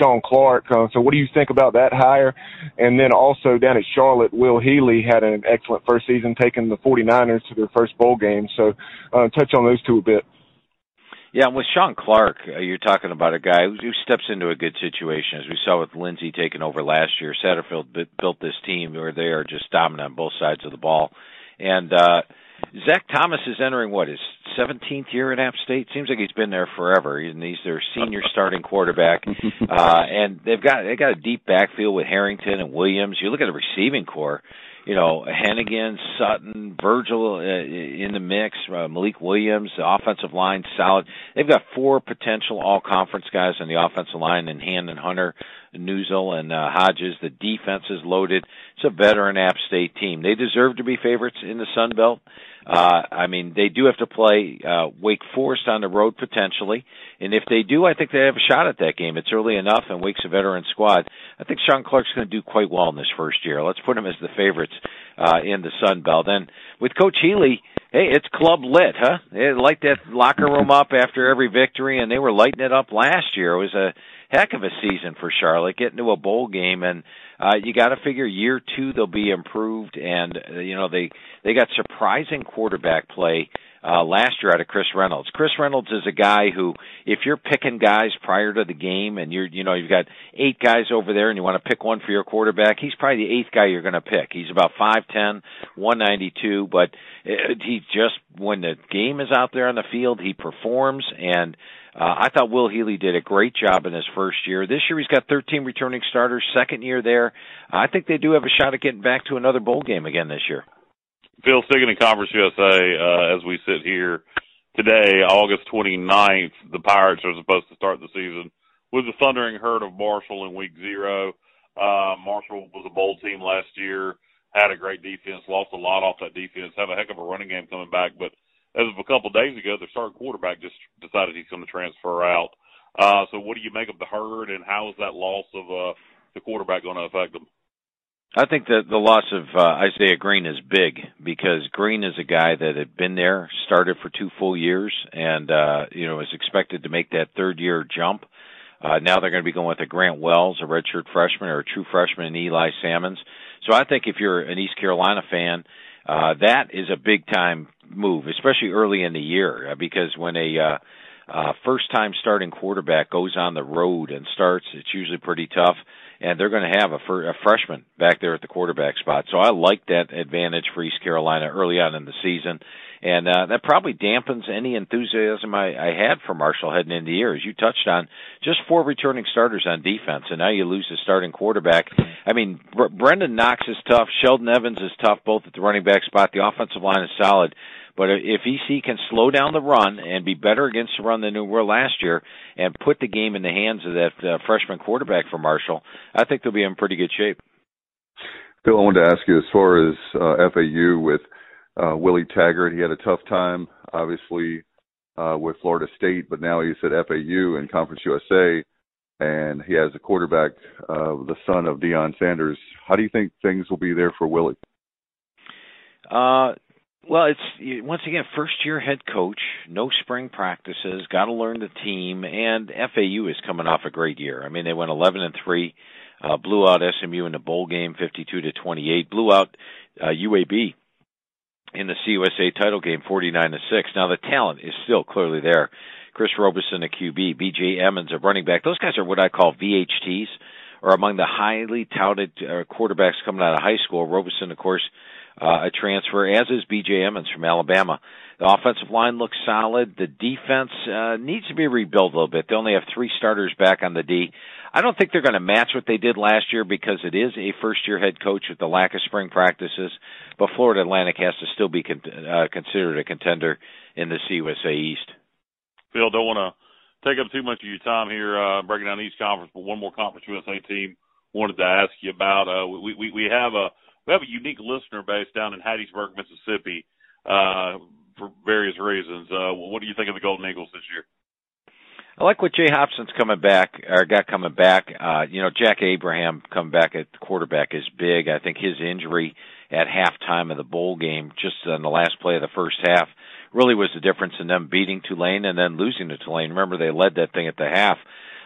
Sean Clark. So what do you think about that hire? And then also down at Charlotte, Will Healy had an excellent first season, taking the 49ers to their first bowl game. So touch on those two a bit. Yeah, with Sean Clark, you're talking about a guy who steps into a good situation, as we saw with Lindsey taking over last year. Satterfield built this team where they are just dominant on both sides of the ball. And Zach Thomas is entering, his 17th year at App State? Seems like he's been there forever. And he's their senior starting quarterback. And they got a deep backfield with Harrington and Williams. You look at the receiving core, Hennigan, Sutton, Virgil in the mix, Malik Williams, the offensive line solid. They've got 4 potential all-conference guys on the offensive line in Hand and Hunter, Newsel, and Hodges. The defense is loaded. It's a veteran App State team. They deserve to be favorites in the Sun Belt. They do have to play Wake Forest on the road potentially, and if they do, I think they have a shot at that game. It's early enough, and Wake's a veteran squad. I think Sean Clark's going to do quite well in this first year. Let's put him as the favorites in the Sun Belt. And with Coach Healy, hey, it's club lit, huh? They light that locker room up after every victory, and they were lighting it up last year. It was a heck of a season for Charlotte, getting to a bowl game, and you got to figure year 2 they'll be improved, and they got surprising quarterback play last year out of Chris Reynolds. Chris Reynolds is a guy who, if you're picking guys prior to the game, and you've got 8 guys over there, and you want to pick one for your quarterback, he's probably the 8th guy you're going to pick. He's about 5'10", 192, but he just, when the game is out there on the field, he performs, and I thought Will Healy did a great job in his first year. This year he's got 13 returning starters, second year there. I think they do have a shot at getting back to another bowl game again this year. Phil, sticking in Conference USA, as we sit here today, August 29th, the Pirates are supposed to start the season with the Thundering Herd of Marshall in Week 0. Marshall was a bowl team last year, had a great defense, lost a lot off that defense, have a heck of a running game coming back, but as of a couple of days ago, their starting quarterback just decided he's going to transfer out. So what do you make of the Herd, and how is that loss of the quarterback going to affect them? I think that the loss of Isaiah Green is big, because Green is a guy that had been there, started for 2 full years, and is expected to make that third-year jump. Now they're going to be going with a Grant Wells, a redshirt freshman, or a true freshman in Eli Salmons. So I think if you're an East Carolina fan, that is a big-time move, especially early in the year, because when a first-time starting quarterback goes on the road and starts, it's usually pretty tough, and they're going to have a freshman back there at the quarterback spot. So I like that advantage for East Carolina early on in the season, and that probably dampens any enthusiasm I had for Marshall heading into the year. As you touched on, just 4 returning starters on defense, and now you lose the starting quarterback. I mean, Brendan Knox is tough. Sheldon Evans is tough, both at the running back spot. The offensive line is solid. But if EC can slow down the run and be better against the run than they were last year and put the game in the hands of that freshman quarterback for Marshall, I think they'll be in pretty good shape. Phil, I wanted to ask you, as far as FAU with Willie Taggart, he had a tough time, obviously, with Florida State, but now he's at FAU in Conference USA, and he has a quarterback, the son of Deion Sanders. How do you think things will be there for Willie? Well, it's, once again, first-year head coach, no spring practices, got to learn the team, and FAU is coming off a great year. I mean, they went 11-3, blew out SMU in the bowl game 52-28, blew out UAB in the CUSA title game 49-6. Now, the talent is still clearly there. Chris Robeson, a QB, B.J. Emmons, a running back. Those guys are what I call VHTs, or among the highly touted quarterbacks coming out of high school. Robeson, of course, a transfer, as is B.J. Emmons from Alabama. The offensive line looks solid. The defense needs to be rebuilt a little bit. They only have 3 starters back on the D. I don't think they're going to match what they did last year, because it is a first-year head coach with the lack of spring practices. But Florida Atlantic has to still be considered a contender in the CUSA East. Phil, don't want to take up too much of your time here breaking down East Conference, but one more Conference USA team wanted to ask you about. We have a unique listener base down in Hattiesburg, Mississippi, for various reasons. What do you think of the Golden Eagles this year? I like what Jay Hobson's got coming back. Jack Abraham coming back at quarterback is big. I think his injury at halftime of the bowl game, just on the last play of the first half, really was the difference in them beating Tulane and then losing to Tulane. Remember, they led that thing at the half.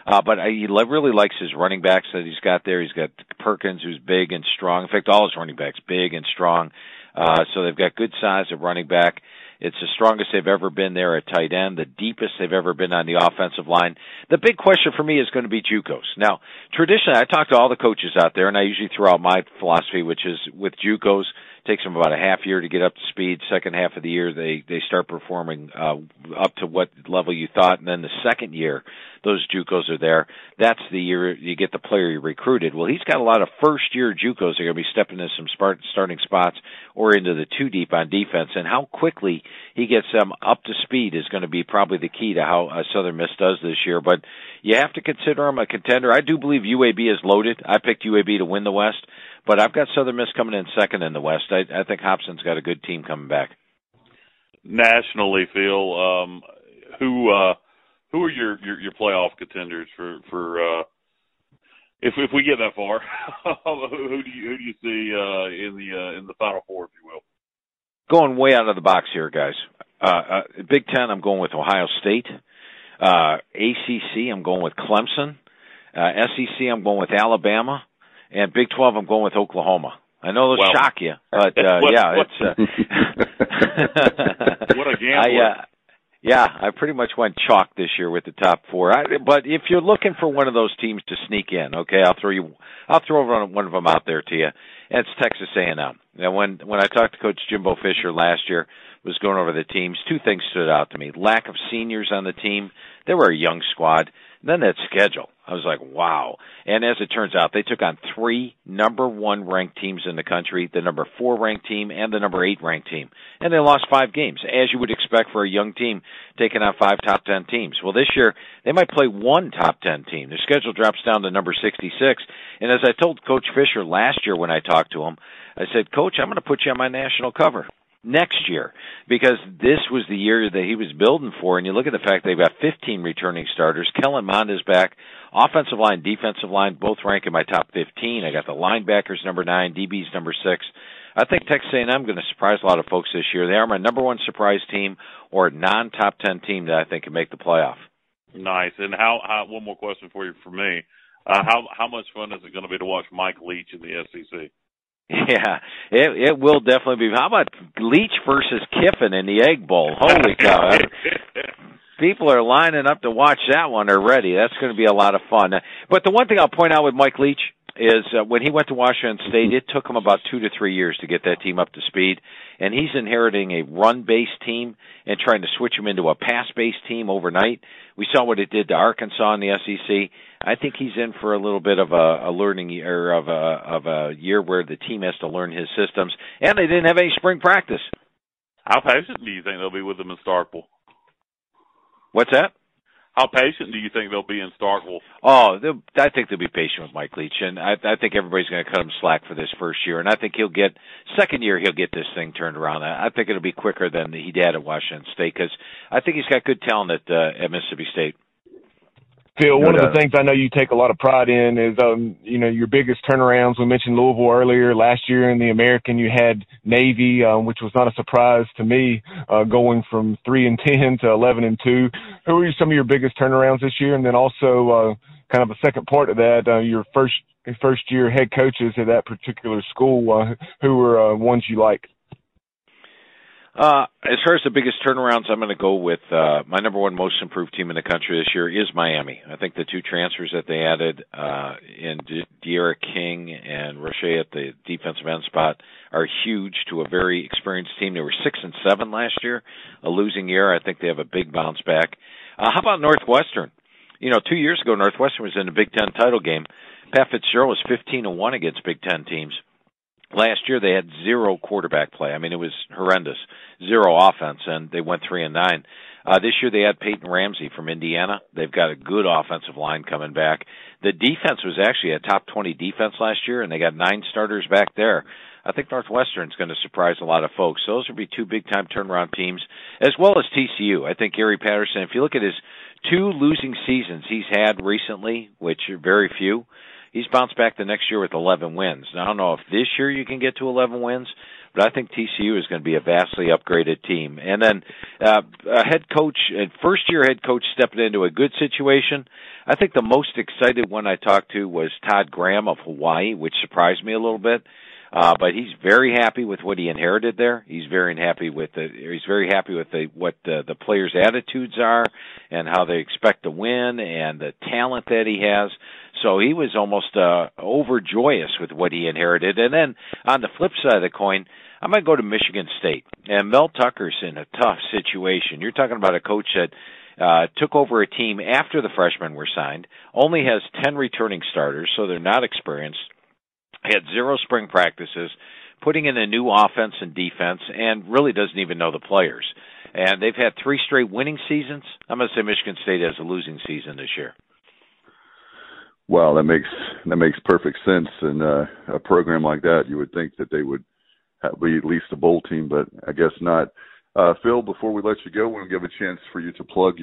But he really likes his running backs that he's got there. He's got Perkins, who's big and strong. In fact, all his running backs big and strong. So they've got good size of running back. It's the strongest they've ever been there at tight end, the deepest they've ever been on the offensive line. The big question for me is going to be JUCOs. Now, traditionally, I talk to all the coaches out there, and I usually throw out my philosophy, which is with JUCOs, it takes them about a half year to get up to speed. Second half of the year, they start performing up to what level you thought, and then the second year, those JUCOs are there. That's the year you get the player you recruited. Well, he's got a lot of first-year JUCOs that are going to be stepping into some starting spots or into the two deep on defense, and how quickly he gets them up to speed is going to be probably the key to how Southern Miss does this year. But you have to consider him a contender. I do believe UAB is loaded. I picked UAB to win the West, but I've got Southern Miss coming in second in the West. I think Hobson's got a good team coming back. Nationally, Phil, who are your playoff contenders for if we get that far? who do you see in the Final Four, if you will? Going way out of the box here, guys. Big Ten, I'm going with Ohio State. ACC, I'm going with Clemson. SEC, I'm going with Alabama. And Big 12, I'm going with Oklahoma. I know they'll shock you, but yeah, it's what a gambler. I pretty much went chalk this year with the top four. But if you're looking for one of those teams to sneak in, okay, I'll throw one of them out there to you. And it's Texas A&M. Now, when I talked to Coach Jimbo Fisher last year, was going over the teams, two things stood out to me: lack of seniors on the team. They were a young squad. And then that schedule. I was like, wow. And as it turns out, they took on 3 number 1 ranked teams in the country, the number 4 ranked team and the number 8 ranked team. And they lost 5 games, as you would expect for a young team taking on 5 top 10 teams. Well, this year, they might play 1 top 10 team. Their schedule drops down to number 66. And as I told Coach Fisher last year when I talked to him, I said, Coach, I'm going to put you on my national cover next year, because this was the year that he was building for. And you look at the fact they've got 15 returning starters. Kellen Mond is back. Offensive line, defensive line, both rank in my top 15. I got the linebackers number 9, DBs number 6. I think Texas A&M going to surprise a lot of folks this year. They are my number 1 surprise team, or non-top 10 team that I think can make the playoff. Nice. And how one more question for you from me. How much fun is it going to be to watch Mike Leach in the SEC? Yeah, it will definitely be. How about Leach versus Kiffin in the Egg Bowl? Holy cow. People are lining up to watch that one already. That's going to be a lot of fun. But the one thing I'll point out with Mike Leach is when he went to Washington State, it took him about 2 to 3 years to get that team up to speed. And he's inheriting a run-based team and trying to switch him into a pass-based team overnight. We saw what it did to Arkansas in the SEC. I think he's in for a little bit of a learning year, of a year where the team has to learn his systems. And they didn't have any spring practice. How patient do you think they'll be with him in Starkville? What's that? How patient do you think they'll be in Starkville? Oh, I think they'll be patient with Mike Leach, and I think everybody's going to cut him slack for this first year. And I think second year he'll get this thing turned around. I think it'll be quicker than he did at Washington State, because I think he's got good talent at Mississippi State. Phil, one of the things I know you take a lot of pride in is, your biggest turnarounds. We mentioned Louisville earlier. Last year in the American, you had Navy, which was not a surprise to me, going from 3-10 to 11-2. Who are some of your biggest turnarounds this year? And then also, kind of a second part of that, your first year head coaches at that particular school. Who were ones you like? As far as the biggest turnarounds, I'm going to go with my number 1 most improved team in the country this year is Miami. I think the 2 transfers that they added in De'Ara King and Roche at the defensive end spot are huge to a very experienced team. They were 6-7 last year, a losing year. I think they have a big bounce back. How about Northwestern? 2 years ago, Northwestern was in the Big Ten title game. Pat Fitzgerald was 15-1 against Big Ten teams. Last year, they had 0 quarterback play. I mean, it was horrendous. 0 offense, and they went 3-9. This year, they had Peyton Ramsey from Indiana. They've got a good offensive line coming back. The defense was actually a top 20 defense last year, and they got 9 starters back there. I think Northwestern's going to surprise a lot of folks. Those would be 2 big-time turnaround teams, as well as TCU. I think Gary Patterson, if you look at his 2 losing seasons he's had recently, which are very few, he's bounced back the next year with 11 wins. Now, I don't know if this year you can get to 11 wins, but I think TCU is going to be a vastly upgraded team. And then a head coach, a first-year head coach stepping into a good situation. I think the most excited one I talked to was Todd Graham of Hawaii, which surprised me a little bit. But he's very happy with what he inherited there. He's very happy with what the players' attitudes are and how they expect to win and the talent that he has. So he was almost overjoyous with what he inherited. And then on the flip side of the coin, I'm going to go to Michigan State. And Mel Tucker's in a tough situation. You're talking about a coach that took over a team after the freshmen were signed, only has 10 returning starters, so they're not experienced. Had 0 spring practices, putting in a new offense and defense, and really doesn't even know the players. And they've had 3 straight winning seasons. I'm going to say Michigan State has a losing season this year. Well, that makes perfect sense. In a program like that, you would think that they would be at least a bowl team, but I guess not. Phil, before we let you go, we'll give a chance for you to plug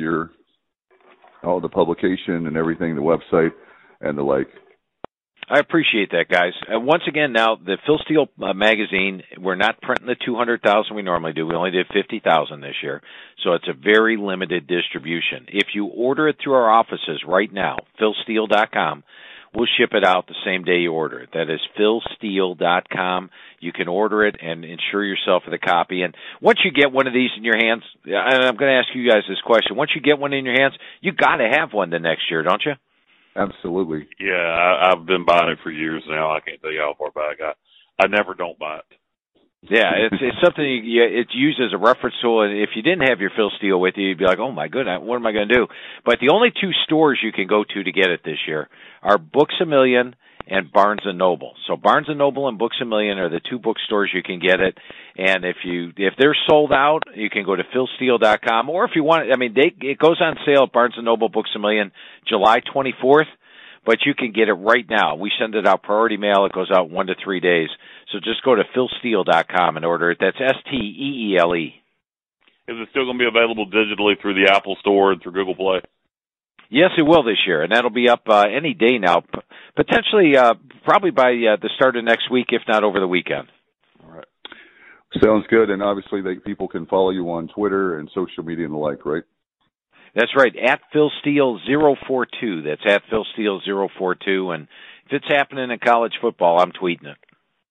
all the publication and everything, the website and the like. I appreciate that, guys. Once again, now, the Phil Steele magazine, we're not printing the 200,000 we normally do. We only did 50,000 this year, so it's a very limited distribution. If you order it through our offices right now, philsteele.com, we'll ship it out the same day you order it. That is philsteele.com. You can order it and insure yourself with a copy. And once you get one of these in your hands, and I'm going to ask you guys this question, once you get one in your hands, you got to have one the next year, don't you? Absolutely. Yeah, I've been buying it for years now. I can't tell you how far back. I never don't buy it. Yeah, it's something it's used as a reference tool. And if you didn't have your Phil Steele with you, you'd be like, oh my goodness, what am I going to do? But the only 2 stores you can go to get it this year are Books A Million and Barnes & Noble. So Barnes & Noble and Books A Million are the 2 bookstores you can get it. And if they're sold out, you can go to philsteele.com. Or if you want, it goes on sale at Barnes & Noble, Books A Million, July 24th. But you can get it right now. We send it out priority mail. It goes out 1 to 3 days. So just go to philsteele.com and order it. That's STEELE. Is it still going to be available digitally through the Apple Store and through Google Play? Yes, it will this year, and that'll be up any day now, potentially probably by the start of next week, if not over the weekend. All right. Sounds good, and obviously people can follow you on Twitter and social media and the like, right? That's right, at PhilSteele042. That's at PhilSteele042, and if it's happening in college football, I'm tweeting it.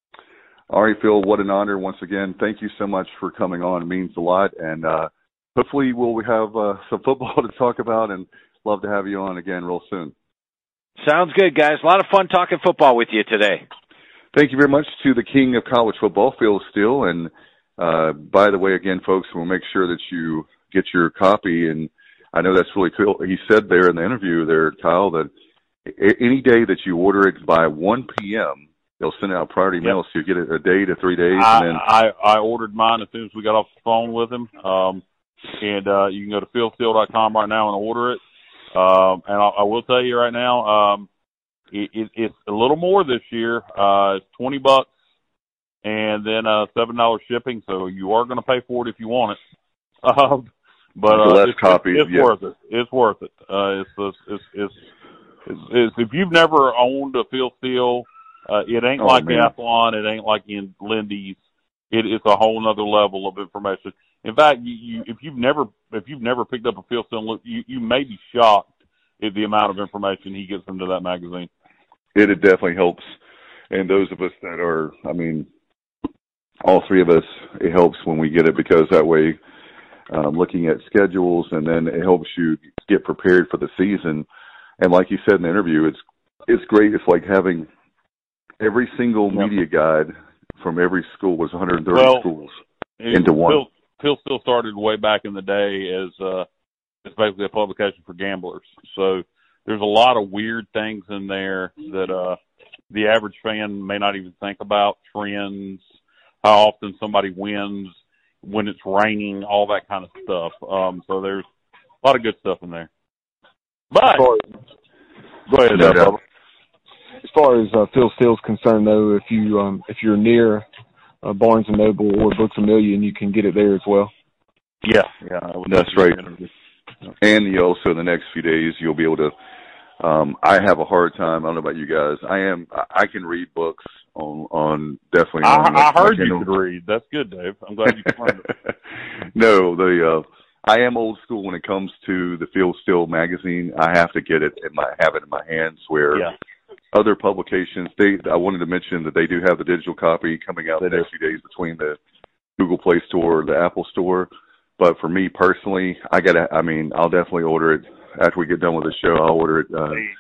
All right, Phil, what an honor once again. Thank you so much for coming on. It means a lot, and hopefully we'll have some football to talk about, and love to have you on again real soon. Sounds good, guys. A lot of fun talking football with you today. Thank you very much to the king of college football, Phil Steele. And by the way, again, folks, we'll make sure that you get your copy. And I know that's really cool. He said there in the interview there, Kyle, that any day that you order it by 1 p.m., they'll send out priority mail, so you get it a day to 3 days. I ordered mine as soon as we got off the phone with him. And you can go to philsteele.com right now and order it. And I will tell you right now, it's a little more this year. It's $20 and then $7 shipping. So you are going to pay for it if you want it. But it's worth it. It's worth it. It's if you've never owned a Phil Steele, it ain't like Athlon. It ain't like in Lindy's. It's a whole other level of information. In fact, if you've never picked up a Phil Steele, you may be shocked at the amount of information he gets into that magazine. It definitely helps, and those of us that are, all 3 of us, it helps when we get it, because that way, looking at schedules, and then it helps you get prepared for the season. And like you said in the interview, it's great. It's like having every single media guide from every school, was 130 schools into one. Phil Steele started way back in the day as basically a publication for gamblers. So there's a lot of weird things in there that the average fan may not even think about. Trends, how often somebody wins, when it's raining, all that kind of stuff. So there's a lot of good stuff in there. But go ahead, Bubba. As far as Phil Steele's concerned, though, if you're near Barnes & Noble or Books A Million, you can get it there as well. Yeah, that's right. And also in the next few days, you'll be able to. I have a hard time. I don't know about you guys. I can read books on definitely. I heard you could read. That's good, Dave. I'm glad you confirmed it. No, I am old school when it comes to the Field Steel magazine. I have to get it have it in my hands. Where other publications, I wanted to mention that they do have the digital copy coming out in the next few days between the Google Play Store, the Apple Store. But for me personally, I'll definitely order it after we get done with the show. I'll order it.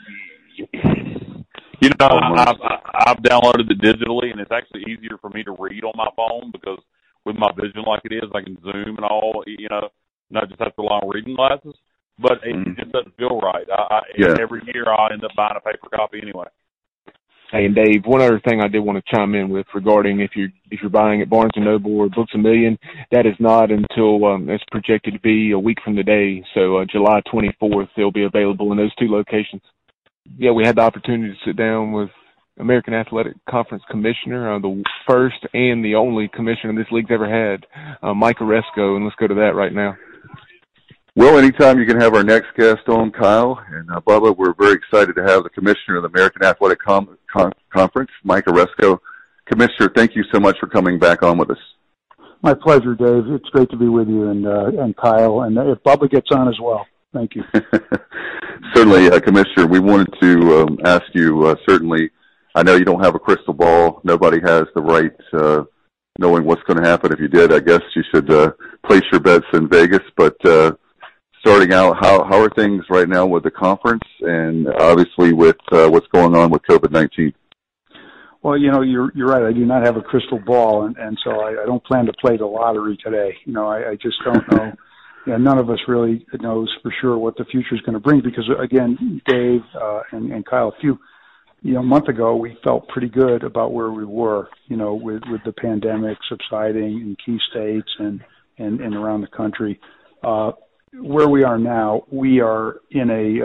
I've downloaded it digitally, and it's actually easier for me to read on my phone because with my vision like it is, I can zoom and all, not just have to rely on reading glasses. But it just doesn't feel right. Every year I end up buying a paper copy anyway. Hey, and Dave, one other thing I did want to chime in with regarding if you're buying at Barnes & Noble or Books A Million, that is not until it's projected to be a week from today. So July 24th, they'll be available in those two locations. Yeah, we had the opportunity to sit down with American Athletic Conference Commissioner, the first and the only commissioner this league's ever had, Mike Aresco, and let's go to that right now. Well, anytime you can have our next guest on, Kyle. And Bubba, we're very excited to have the commissioner of the American Athletic Conference, Mike Aresco. Commissioner, thank you so much for coming back on with us. My pleasure, Dave. It's great to be with you and Kyle, and if Bubba gets on as well. Thank you. Certainly, Commissioner, we wanted to ask you, certainly, I know you don't have a crystal ball. Nobody has the right knowing what's going to happen. If you did, I guess you should place your bets in Vegas, but starting out, how are things right now with the conference and obviously with what's going on with COVID-19? Well, you're right. I do not have a crystal ball, and so I don't plan to play the lottery today. I just don't know. None of us really knows for sure what the future is going to bring because, again, Dave and Kyle, a month ago we felt pretty good about where we were, with the pandemic subsiding in key states and around the country. Where we are now, we are in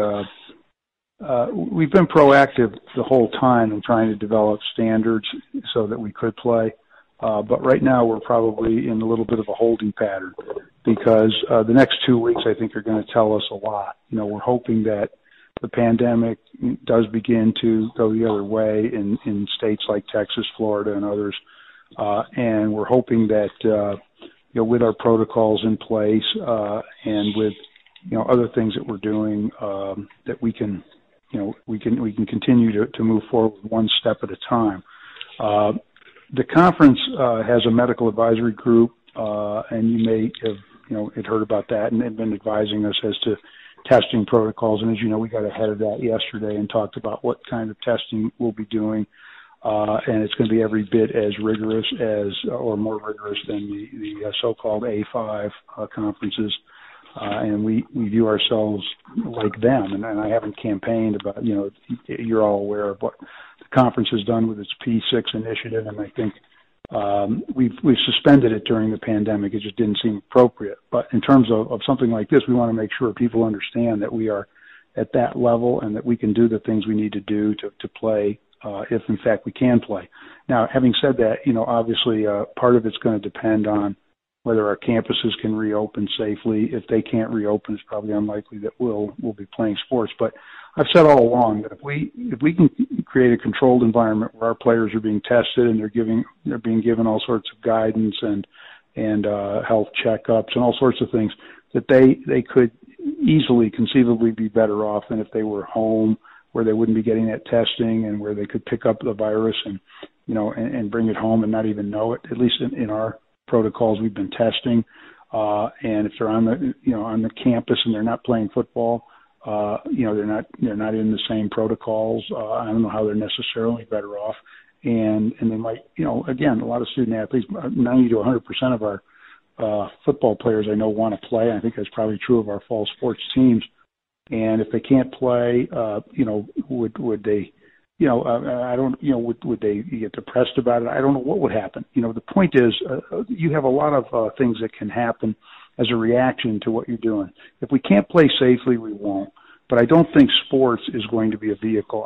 we've been proactive the whole time in trying to develop standards so that we could play. But right now we're probably in a little bit of a holding pattern because the next 2 weeks I think are going to tell us a lot. We're hoping that the pandemic does begin to go the other way in states like Texas, Florida, and others. And we're hoping that with our protocols in place and with other things that we're doing, that we can continue to move forward one step at a time. The conference has a medical advisory group, and you may have had heard about that and had been advising us as to testing protocols. And as you know, we got ahead of that yesterday and talked about what kind of testing we'll be doing. And it's going to be every bit as rigorous or more rigorous than the so-called A5 conferences. And we view ourselves like them. And I haven't campaigned about, you're all aware of what the conference has done with its P6 initiative. And I think we've suspended it during the pandemic. It just didn't seem appropriate. But in terms of something like this, we want to make sure people understand that we are at that level and that we can do the things we need to do to play if, in fact, we can play. Now, having said that, obviously part of it's going to depend on whether our campuses can reopen safely. If they can't reopen, it's probably unlikely that we'll be playing sports. But I've said all along that if we can create a controlled environment where our players are being tested and they're being given all sorts of guidance and health checkups and all sorts of things, that they could easily, conceivably be better off than if they were home, where they wouldn't be getting that testing and where they could pick up the virus and bring it home and not even know it. At least in our protocols, we've been testing, and if they're on the campus and they're not playing football, they're not in the same protocols. I don't know how they're necessarily better off, and they might, again, a lot of student athletes, 90 to 100% of our football players I know want to play. I think that's probably true of our fall sports teams. And if they can't play, would they, I don't, would they get depressed about it? I don't know what would happen. The point is, you have a lot of things that can happen as a reaction to what you're doing. If we can't play safely, we won't. But I don't think sports is going to be a vehicle.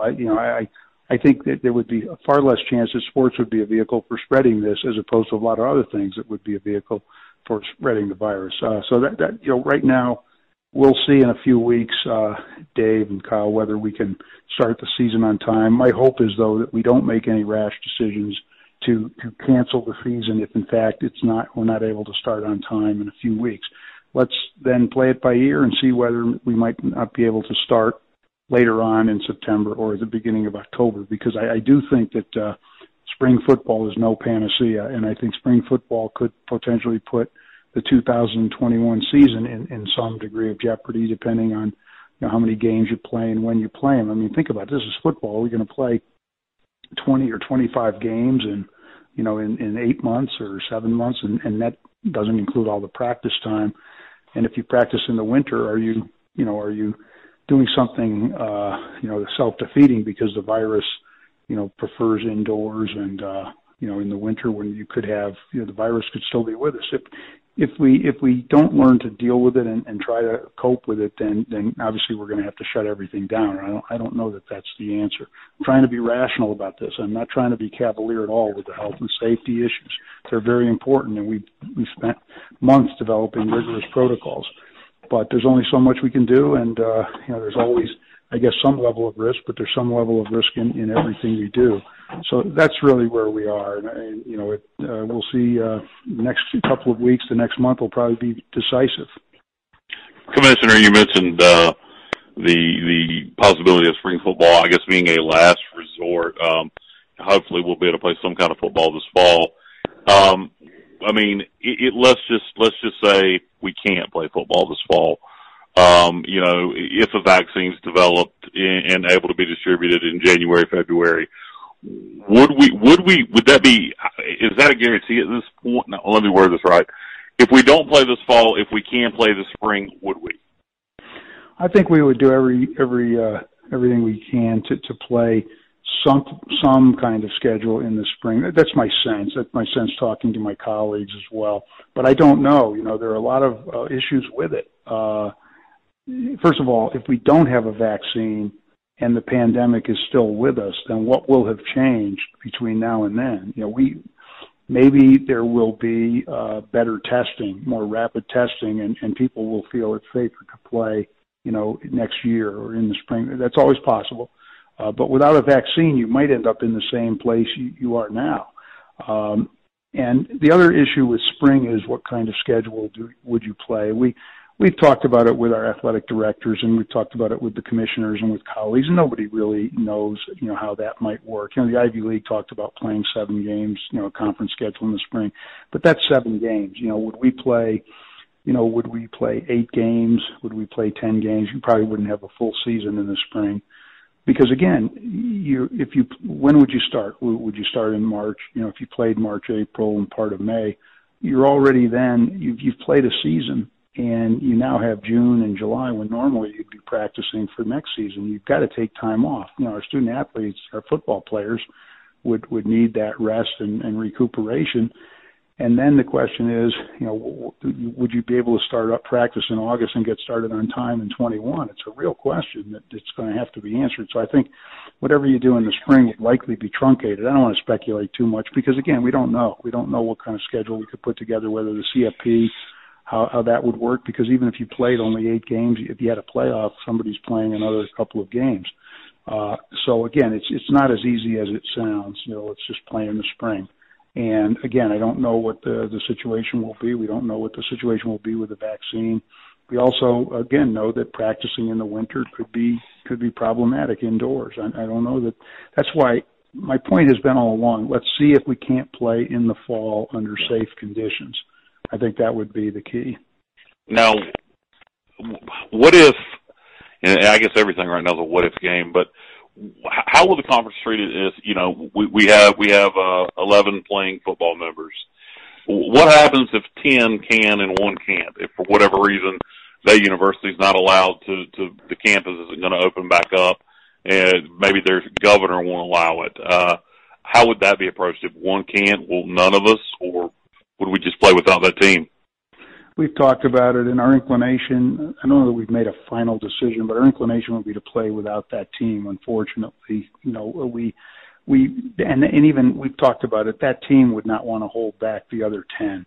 I think that there would be a far less chance that sports would be a vehicle for spreading this as opposed to a lot of other things that would be a vehicle for spreading the virus. So that right now, we'll see in a few weeks. Dave and Kyle whether we can start the season on time. My hope is, though, that we don't make any rash decisions to cancel the season if, in fact, we're not able to start on time in a few weeks. Let's then play it by ear and see whether we might not be able to start later on in September or at the beginning of October, because I do think that spring football is no panacea, and I think spring football could potentially put the 2021 season in some degree of jeopardy, depending on how many games you play and when you play them. I mean, think about it. This is football. We're going to play 20 or 25 games in 8 months or 7 months, and that doesn't include all the practice time. And if you practice in the winter, are you doing something self-defeating because the virus prefers indoors, and in the winter when you could have the virus could still be with us. If we don't learn to deal with it and try to cope with it, then obviously we're going to have to shut everything down. I don't know that that's the answer. I'm trying to be rational about this. I'm not trying to be cavalier at all with the health and safety issues. They're very important, and we spent months developing rigorous protocols. But there's only so much we can do, and there's always, I guess, some level of risk, but there's some level of risk in everything we do. So that's really where we are. And we'll see. The next couple of weeks, the next month will probably be decisive. Commissioner, you mentioned the possibility of spring football, I guess, being a last resort. Hopefully, we'll be able to play some kind of football this fall. Let's just say we can't play football this fall. If a vaccine's developed and able to be distributed in January, February, would that be, is that a guarantee at this point? Now, let me word this right. If we don't play this fall, if we can play this spring, would we? I think we would do everything we can to play some kind of schedule in the spring. That's my sense. That's my sense talking to my colleagues as well. But I don't know. There are a lot of issues with it. First of all, if we don't have a vaccine and the pandemic is still with us, then what will have changed between now and then? Maybe there will be better testing, more rapid testing, and people will feel it's safer to play, next year or in the spring. That's always possible. But without a vaccine, you might end up in the same place you are now. And the other issue with spring is what kind of schedule would you play? We've talked about it with our athletic directors, and we've talked about it with the commissioners and with colleagues, and nobody really knows, how that might work. The Ivy League talked about playing 7 games, a conference schedule in the spring, but that's 7 games. Would we play 8 games? Would we play 10 games? You probably wouldn't have a full season in the spring. Because again, when would you start? Would you start in March? If you played March, April, and part of May, you're already then, you've played a season, and you now have June and July when normally you'd be practicing for next season. You've got to take time off. Our student athletes, our football players would need that rest and recuperation. And then the question is, would you be able to start up practice in August and get started on time in 21? It's a real question that's going to have to be answered. So I think whatever you do in the spring would likely be truncated. I don't want to speculate too much because, again, we don't know. We don't know what kind of schedule we could put together, whether the CFP, how that would work, because even if you played only 8 games, if you had a playoff, somebody's playing another couple of games. So, again, it's not as easy as it sounds. Let's just play in the spring. And again, I don't know what the situation will be. We don't know what the situation will be with the vaccine. We also, again, know that practicing in the winter could be problematic indoors. I don't know that. That's why my point has been all along. Let's see if we can't play in the fall under safe conditions. I think that would be the key. Now, what if? And I guess everything right now is a what if game, but how will the conference treat it? Is we have 11 playing football members. What happens if 10 can and 1 can't? If for whatever reason that university is not allowed to the campus isn't going to open back up, and maybe their governor won't allow it. How would that be approached? If 1 can't, will none of us, or would we just play without that team? We've talked about it, and our inclination, I don't know that we've made a final decision, but our inclination would be to play without that team. Unfortunately, and even we've talked about it, that team would not want to hold back the other 10.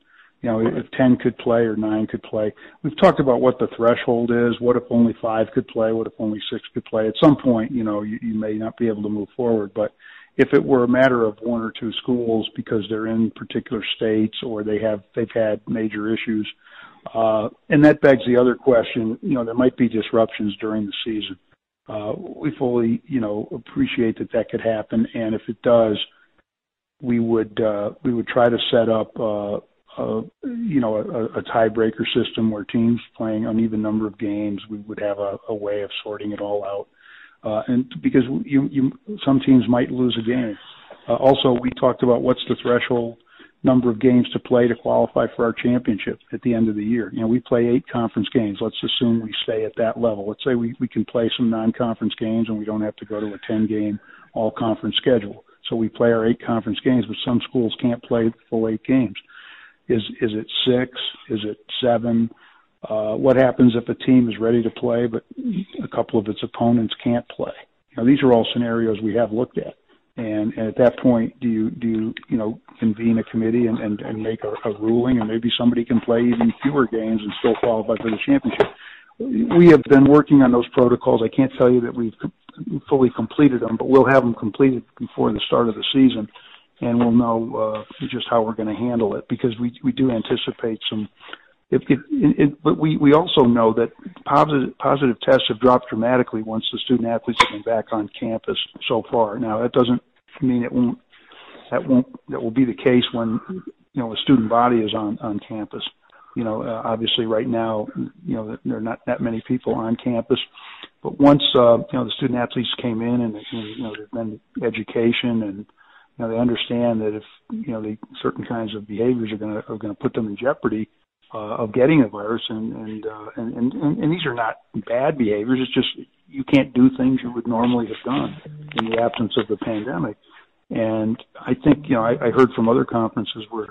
if 10 could play or 9 could play. We've talked about what the threshold is. What if only 5 could play? What if only 6 could play? At some point, you may not be able to move forward. But if it were a matter of 1 or 2 schools because they're in particular states or they've had major issues, and that begs the other question, there might be disruptions during the season. We fully, appreciate that could happen. And if it does, we would try to set up, a tiebreaker system where teams playing an even number of games, we would have a way of sorting it all out. And because some teams might lose a game. Also, we talked about what's the threshold number of games to play to qualify for our championship at the end of the year. We play 8 conference games. Let's assume we stay at that level. Let's say we can play some non-conference games and we don't have to go to a 10-game all-conference schedule. So we play our 8 conference games, but some schools can't play the full 8 games. Is it 6? Is it 7? What happens if a team is ready to play, but a couple of its opponents can't play? These are all scenarios we have looked at. And at that point, do you convene a committee and make a ruling, and maybe somebody can play even fewer games and still qualify for the championship? We have been working on those protocols. I can't tell you that we've fully completed them, but we'll have them completed before the start of the season, and we'll know just how we're going to handle it, because we do anticipate some. But we also know that positive tests have dropped dramatically once the student athletes have been back on campus so far. Now that doesn't mean that will be the case when a student body is on campus. Obviously right now there are not that many people on campus, but once the student athletes came in and there's been education and they understand that if certain kinds of behaviors are going to put them in jeopardy of getting a virus, and these are not bad behaviors. It's just you can't do things you would normally have done in the absence of the pandemic. And I think I heard from other conferences where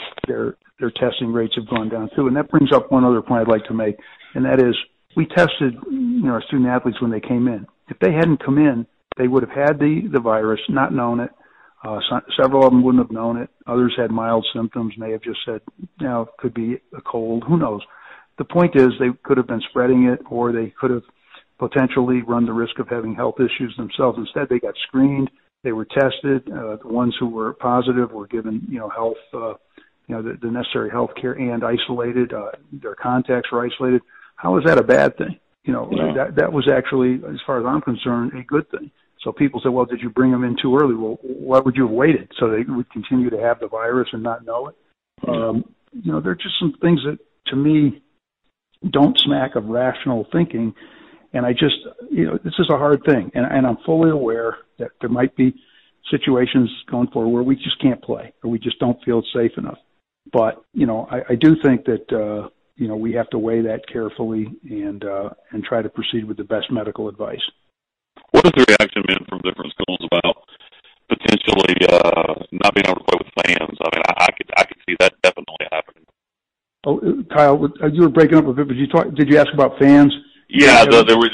their testing rates have gone down too. And that brings up one other point I'd like to make, and that is we tested our student athletes when they came in. If they hadn't come in, they would have had the virus, not known it. Several of them wouldn't have known it. Others had mild symptoms, may have just said, it could be a cold. Who knows? The point is they could have been spreading it, or they could have potentially run the risk of having health issues themselves. Instead, they got screened. They were tested. The ones who were positive were given, health, the necessary health care and isolated. Their contacts were isolated. How is that a bad thing? That was actually, as far as I'm concerned, a good thing. So people say, well, did you bring them in too early? Well, why would you have waited? So they would continue to have the virus and not know it? There are just some things that, to me, don't smack of rational thinking. And I just, this is a hard thing. And I'm fully aware that there might be situations going forward where we just can't play or we just don't feel it's safe enough. But, I do think that, we have to weigh that carefully and try to proceed with the best medical advice. What has the reaction been from different schools about potentially not being able to play with fans? I mean, I could see that definitely happening. Oh, Kyle, you were breaking up a bit, but did you ask about fans? Yeah,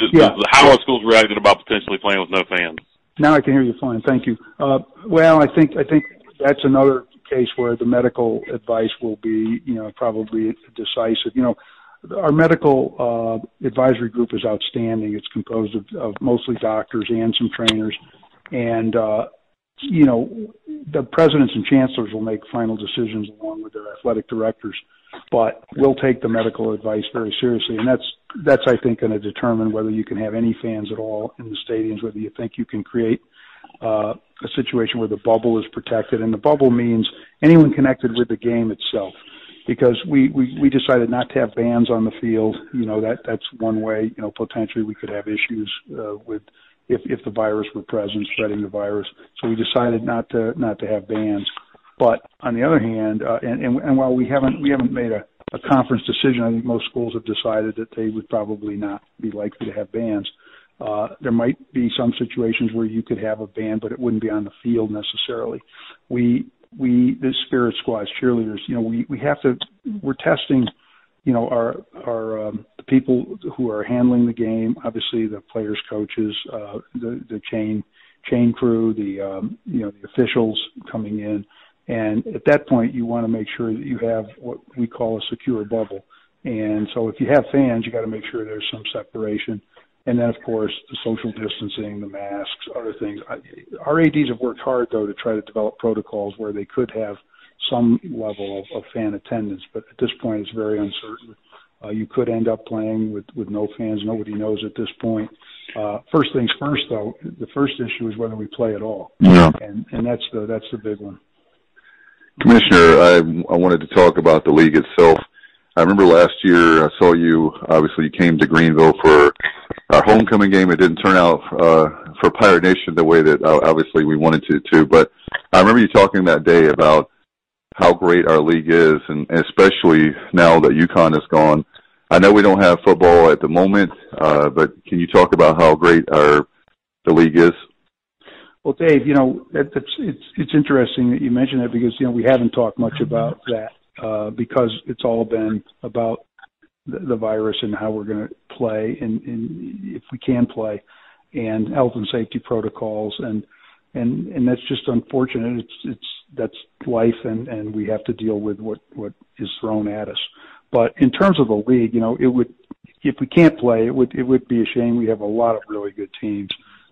how are schools reacting about potentially playing with no fans? Now I can hear you fine. Thank you. Well, I think that's another case where the medical advice will be, probably decisive. Our medical advisory group is outstanding. It's composed of mostly doctors and some trainers. And, the presidents and chancellors will make final decisions along with their athletic directors. But we'll take the medical advice very seriously. And that's I think, going to determine whether you can have any fans at all in the stadiums, whether you think you can create a situation where the bubble is protected. And the bubble means anyone connected with the game itself. Because we decided not to have bans on the field. That's one way, potentially we could have issues with if the virus were present, spreading the virus. So we decided not to have bans. But on the other hand, and while we haven't made a conference decision, I think most schools have decided that they would probably not be likely to have bans. There might be some situations where you could have a ban, but it wouldn't be on the field necessarily. The Spirit Squads, cheerleaders, we're testing, the people who are handling the game, obviously the players, coaches, the chain crew, the officials coming in, And at that point, you want to make sure that you have what we call a secure bubble. And so if you have fans, you got to make sure there's some separation. And then, of course, the social distancing, the masks, other things. Our ADs have worked hard, though, to try to develop protocols where they could have some level of fan attendance. But at this point, it's very uncertain. You could end up playing with no fans. Nobody knows at this point. First things first, though, the first issue is whether we play at all. Yeah. And that's the big one. Commissioner, I wanted to talk about the league itself. I remember last year I saw you, obviously you came to Greenville for our homecoming game. It didn't turn out for Pirate Nation the way that obviously we wanted to, but I remember you talking that day about how great our league is, and especially now that UConn is gone. I know we don't have football at the moment, but can you talk about how great the league is? Well, Dave, it's interesting that you mentioned that because, we haven't talked much about that because it's all been about the virus and how we're going to play and if we can play and health and safety protocols. And that's just unfortunate. That's life and we have to deal with what is thrown at us. But in terms of the league, it would, if we can't play, it would be a shame. We have a lot of really good teams.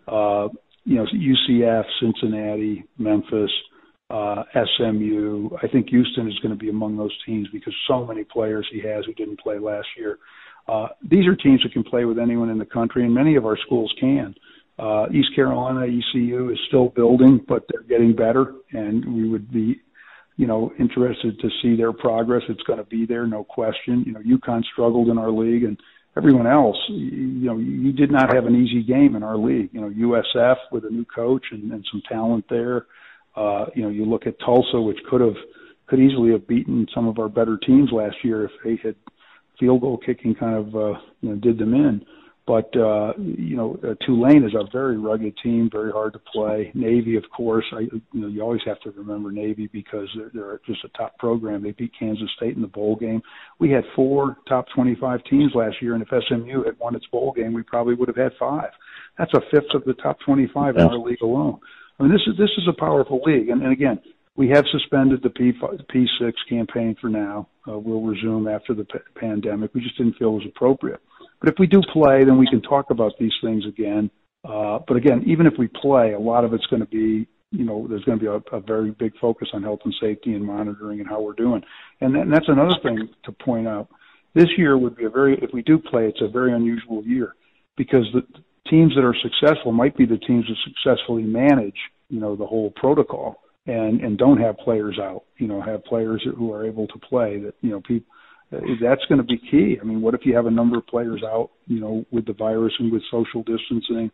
UCF, Cincinnati, Memphis, SMU. I think Houston is going to be among those teams because so many players he has who didn't play last year. These are teams that can play with anyone in the country, and many of our schools can. East Carolina, ECU is still building, but they're getting better, and we would be, interested to see their progress. It's going to be there, no question. UConn struggled in our league, and everyone else, you did not have an easy game in our league. USF with a new coach and some talent there. You look at Tulsa, which could easily have beaten some of our better teams last year if they had field goal kicking kind of did them in. But Tulane is a very rugged team, very hard to play. Navy, of course, you always have to remember Navy because they're just a top program. They beat Kansas State in the bowl game. We had 4 top 25 teams last year, and if SMU had won its bowl game, we probably would have had 5. That's a fifth of the top 25 in our league alone. I mean, this is a powerful league, and again, we have suspended the P6 campaign for now. We'll resume after the pandemic. We just didn't feel it was appropriate. But if we do play, then we can talk about these things again. But again, even if we play, a lot of it's going to be, there's going to be a very big focus on health and safety and monitoring and how we're doing. And that's another thing to point out. This year would be if we do play, it's a very unusual year because the teams that are successful might be the teams that successfully manage, the whole protocol and don't have players out, have players who are able to play that, people. That's going to be key. I mean, what if you have a number of players out, with the virus and with social distancing,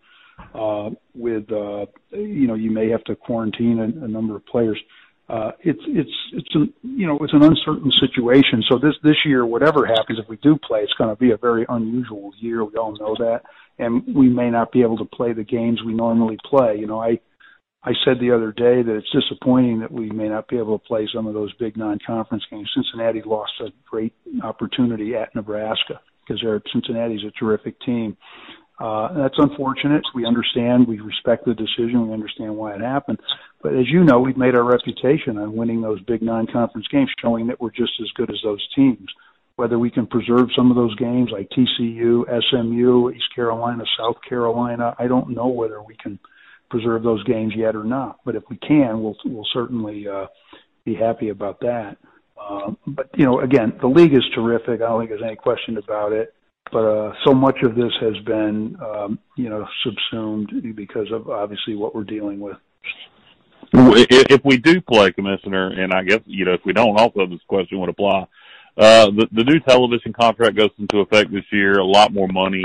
you may have to quarantine a number of players. It's an uncertain situation. So this year, whatever happens, if we do play, it's going to be a very unusual year. We all know that, and we may not be able to play the games we normally play. I said the other day that it's disappointing that we may not be able to play some of those big non-conference games. Cincinnati lost a great opportunity at Nebraska because Cincinnati's a terrific team. That's unfortunate. We understand. We respect the decision. We understand why it happened. But as you know, we've made our reputation on winning those big non-conference games, showing that we're just as good as those teams. Whether we can preserve some of those games like TCU, SMU, East Carolina, South Carolina, I don't know whether we can preserve those games yet or not. But if we can, we'll certainly be happy about that. But, again, the league is terrific. I don't think there's any question about it. But so much of this has been, subsumed because of obviously what we're dealing with. If we do play, Commissioner, and I guess, if we don't, also this question would apply. The new television contract goes into effect this year, a lot more money.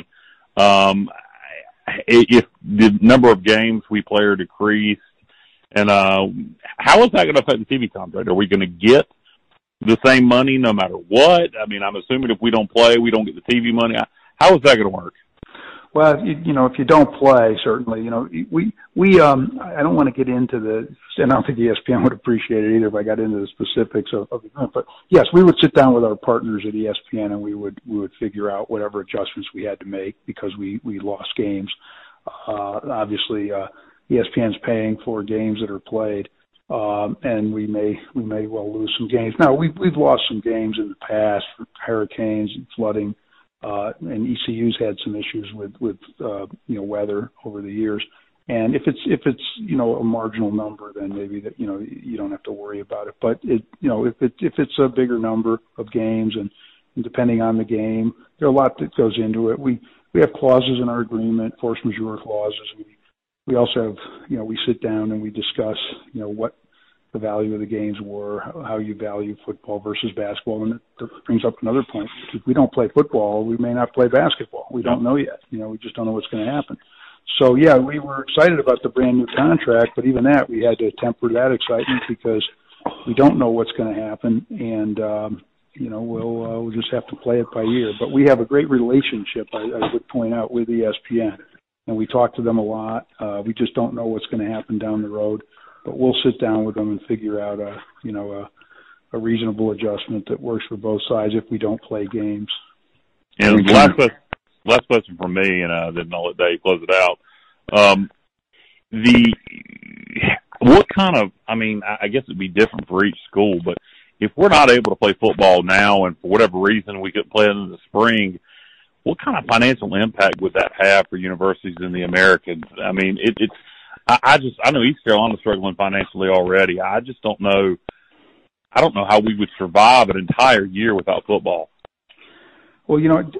If the number of games we play are decreased, and how is that going to affect the TV contract? Are we going to get the same money no matter what? I mean, I'm assuming if we don't play, we don't get the TV money. How is that going to work? Well, if you don't play, certainly, we I don't want to get into and I don't think ESPN would appreciate it either if I got into the specifics of the event. But yes, we would sit down with our partners at ESPN and we would figure out whatever adjustments we had to make because we lost games. Obviously, ESPN's paying for games that are played. and we may well lose some games. Now we've lost some games in the past for hurricanes and flooding, and ECU's had some issues with weather over the years. And if it's a marginal number, then maybe that you don't have to worry about it. But if it's a bigger number of games and depending on the game, there are a lot that goes into it. We have clauses in our agreement, force majeure clauses. We also have, we sit down and we discuss, what the value of the games were, how you value football versus basketball. And it brings up another point. If we don't play football, we may not play basketball. We don't know yet. We just don't know what's going to happen. So, yeah, we were excited about the brand new contract, but even that, we had to temper that excitement because we don't know what's going to happen. And, we'll just have to play it by ear. But we have a great relationship, I would point out, with ESPN. And we talk to them a lot. We just don't know what's going to happen down the road. But we'll sit down with them and figure out a reasonable adjustment that works for both sides if we don't play games. And last question from me, and then I'll let Dave close it out. What kind of, I guess it'd be different for each school, but if we're not able to play football now and for whatever reason we could play it in the spring, what kind of financial impact would that have for universities in the Americas? I know East Carolina's struggling financially already. I just don't know. I don't know how we would survive an entire year without football. Well,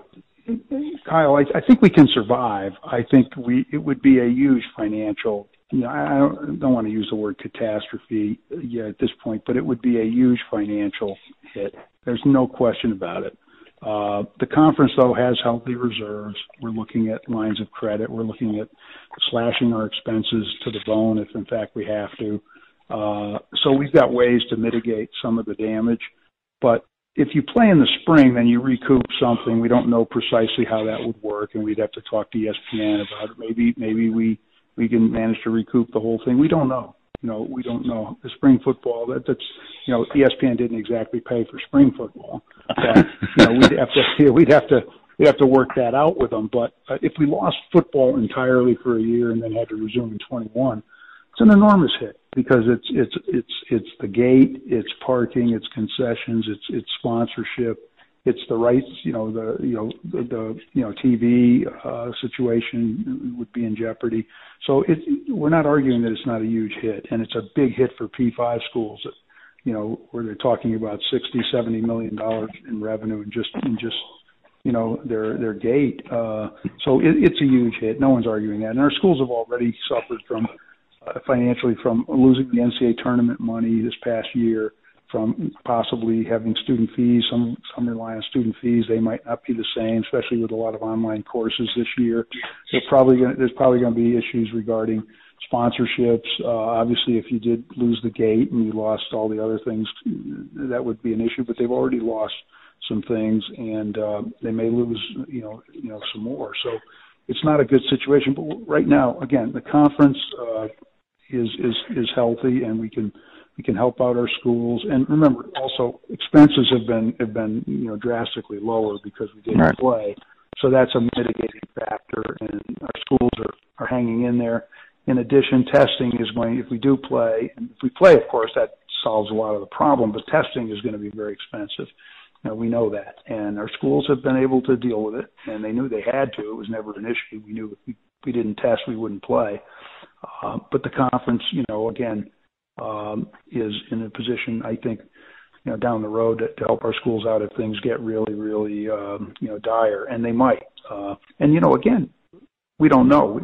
Kyle, I think we can survive. I think it would be a huge financial, I don't want to use the word catastrophe at this point, but it would be a huge financial hit. There's no question about it. The conference, though, has healthy reserves. We're looking at lines of credit. We're looking at slashing our expenses to the bone if, in fact, we have to. So we've got ways to mitigate some of the damage. But if you play in the spring, then you recoup something. We don't know precisely how that would work, and we'd have to talk to ESPN about it. Maybe we can manage to recoup the whole thing. We don't know. We don't know. The spring football, that's ESPN didn't exactly pay for spring football. But, we'd have to work that out with them. But if we lost football entirely for a year and then had to resume in 21, it's an enormous hit because it's the gate, it's parking, it's concessions, it's sponsorship, it's the rights. The TV situation would be in jeopardy. So we're not arguing that it's not a huge hit, and it's a big hit for P5 schools. Where they're talking about $60-70 million in revenue and just their gate. So it's a huge hit. No one's arguing that, and our schools have already suffered from financially from losing the NCAA tournament money this past year, from possibly having student fees. Some rely on student fees. They might not be the same, especially with a lot of online courses this year. There's probably going to be issues regarding sponsorships. Obviously, if you did lose the gate and you lost all the other things, that would be an issue. But they've already lost some things, and they may lose, some more. So it's not a good situation. But right now, again, the conference is healthy, and we can help out our schools. And remember, also expenses have been drastically lower because we didn't play. So that's a mitigating factor, and our schools are hanging in there. In addition, testing is going, if we do play, and if we play, of course, that solves a lot of the problem, but testing is going to be very expensive. We know that. And our schools have been able to deal with it, and they knew they had to. It was never an issue. We knew if we didn't test, we wouldn't play. But the conference, again, is in a position, I think, down the road to help our schools out if things get really, really, dire, and they might. And again, we don't know.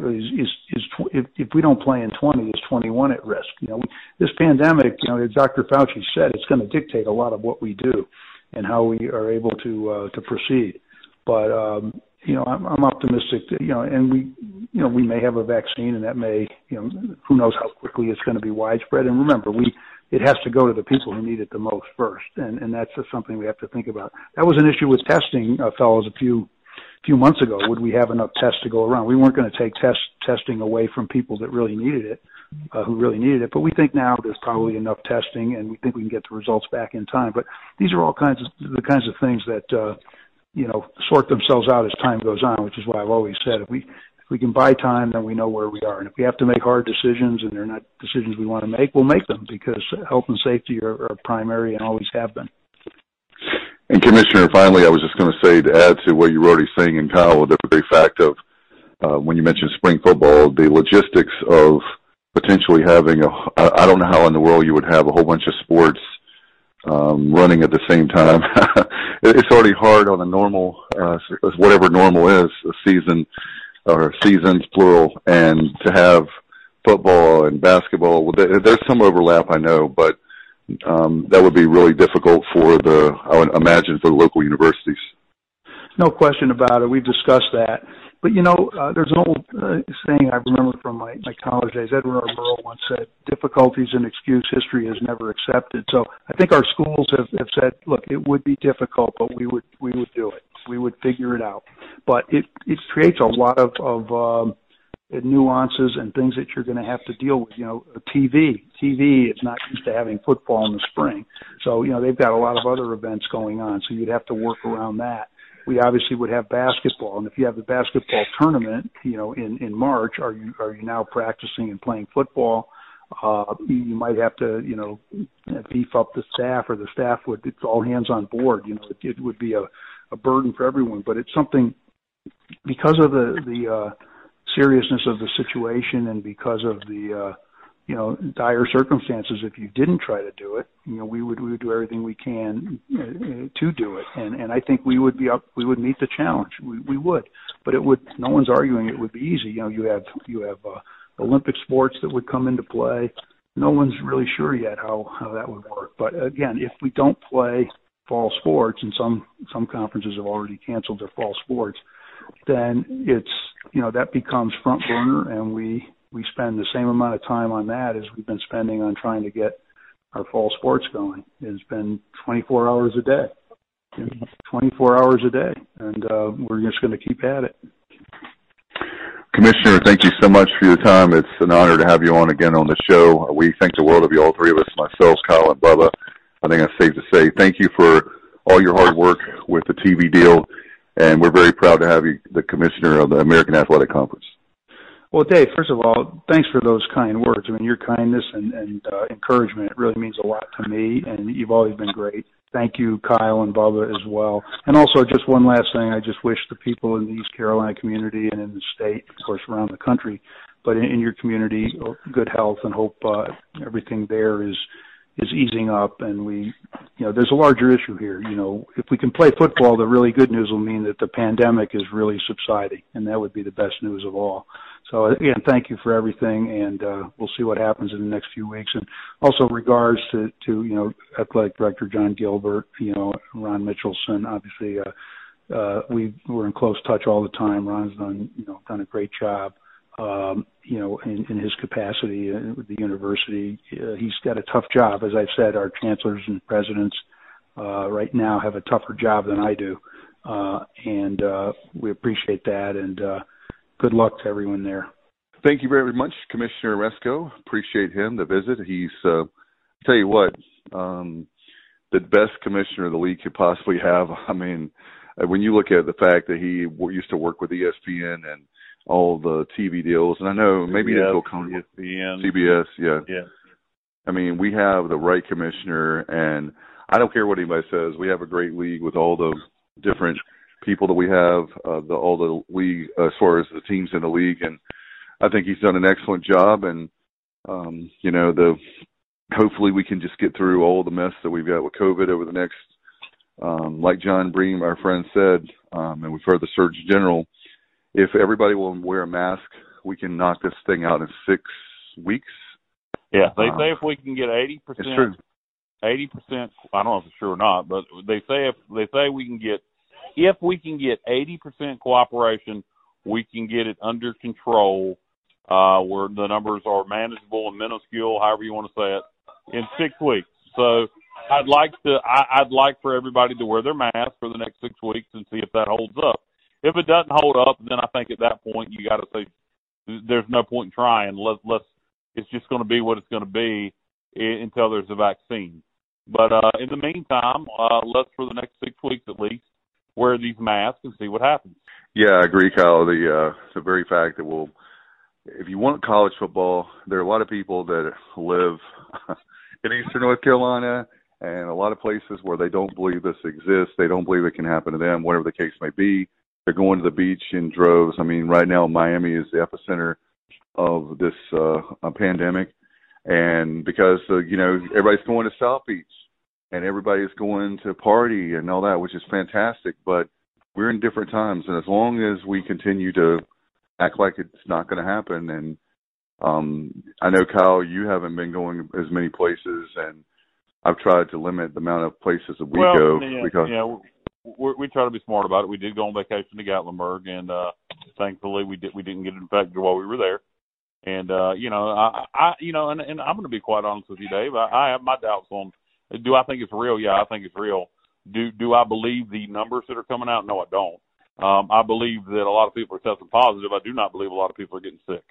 If we don't play in 20, is 21 at risk? This pandemic, as Dr. Fauci said, it's going to dictate a lot of what we do and how we are able to proceed. But I'm optimistic that, and we may have a vaccine, and that may, who knows how quickly it's going to be widespread. And remember, it has to go to the people who need it the most first, and that's just something we have to think about. That was an issue with testing, fellows, a few months ago. Would we have enough tests to go around? We weren't going to take testing away from people that really needed it, but we think now there's probably enough testing, and we think we can get the results back in time. But these are all the kinds of things that sort themselves out as time goes on, which is why I've always said if we we can buy time, then we know where we are. And if we have to make hard decisions and they're not decisions we want to make, we'll make them, because health and safety are primary and always have been. And Commissioner, finally, I was just going to say, to add to what you were already saying in Kyle, the very fact of when you mentioned spring football, the logistics of potentially having I don't know how in the world you would have a whole bunch of sports running at the same time. It's already hard on a normal, whatever normal is, a season or seasons plural, and to have football and basketball. There's some overlap, I know, but that would be really difficult I would imagine, for the local universities. No question about it. We've discussed that. But, there's an old saying I remember from my college days. Edward R. Murrow once said, difficulties an excuse history has never accepted. So I think our schools have said, look, it would be difficult, but we would do it. We would figure it out. But it creates a lot of nuances and things that you're going to have to deal with. TV is not used to having football in the spring. So, they've got a lot of other events going on. So you'd have to work around that. We obviously would have basketball, and if you have the basketball tournament, in March, are you now practicing and playing football? You might have to, beef up the staff, or the staff it's all hands on board. It would be a burden for everyone, but it's something, because of the seriousness of the situation, and because of the dire circumstances. If you didn't try to do it, we would do everything we can to do it, and I think we would meet the challenge. We would, but no one's arguing it would be easy. You have Olympic sports that would come into play. No one's really sure yet how that would work. But again, if we don't play fall sports, and some conferences have already canceled their fall sports, then it's that becomes front burner, and we spend the same amount of time on that as we've been spending on trying to get our fall sports going. It's been 24 hours a day, and we're just going to keep at it. Commissioner, thank you so much for your time. It's an honor to have you on again on the show. We think the world of you, all three of us, myself, Kyle, and Bubba. I think that's safe to say. Thank you for all your hard work with the TV deal, and we're very proud to have you the commissioner of the American Athletic Conference. Well, Dave, first of all, thanks for those kind words. I mean, your kindness and encouragement, it really means a lot to me, and you've always been great. Thank you, Kyle and Bubba, as well. And also, just one last thing, I just wish the people in the East Carolina community and in the state, of course, around the country, but in your community, good health, and hope everything there is easing up. And there's a larger issue here. If we can play football, the really good news will mean that the pandemic is really subsiding, and that would be the best news of all. So, again, thank you for everything, and we'll see what happens in the next few weeks. And also regards to Athletic Director John Gilbert, Ron Mitchelson. Obviously, we're in close touch all the time. Ron's done a great job, in his capacity with the university. He's got a tough job. As I've said, our chancellors and presidents right now have a tougher job than I do, and we appreciate that, and good luck to everyone there. Thank you very much, Commissioner Resco. Appreciate him, the visit. He's, tell you what, the best commissioner the league could possibly have. I mean, when you look at the fact that he used to work with ESPN and all the TV deals, and I know maybe he'll come ESPN, CBS, yeah. I mean, we have the right commissioner, and I don't care what anybody says. We have a great league with all the different people that we have, all the league as far as the teams in the league, and I think he's done an excellent job. And hopefully we can just get through all the mess that we've got with COVID over the next, like John Bream, our friend, said, and we've heard the Surgeon General. If everybody will wear a mask, we can knock this thing out in 6 weeks. Yeah, they say if we can get 80%. It's true. 80%. I don't know if it's true or not, but they say we can get. If we can get 80% cooperation, we can get it under control, where the numbers are manageable and minuscule, however you want to say it, in 6 weeks. So I'd like for everybody to wear their mask for the next 6 weeks and see if that holds up. If it doesn't hold up, then I think at that point you got to say there's no point in trying. It's just going to be what it's going to be until there's a vaccine. But in the meantime, let's, for the next 6 weeks at least, wear these masks and see what happens. Yeah, I agree, Kyle. The very fact that if you want college football, there are a lot of people that live in Eastern North Carolina and a lot of places where they don't believe this exists. They don't believe it can happen to them, whatever the case may be. They're going to the beach in droves. I mean, right now Miami is the epicenter of this pandemic. And because, everybody's going to South Beach and everybody's going to party and all that, which is fantastic. But we're in different times. And as long as we continue to act like it's not going to happen, and I know, Kyle, you haven't been going as many places, and I've tried to limit the amount of places that we go. We try to be smart about it. We did go on vacation to Gatlinburg, and thankfully we didn't get infected while we were there. And and I'm going to be quite honest with you, Dave. I have my doubts on. Do I think it's real? Yeah, I think it's real. Do I believe the numbers that are coming out? No, I don't. I believe that a lot of people are testing positive. I do not believe a lot of people are getting sick.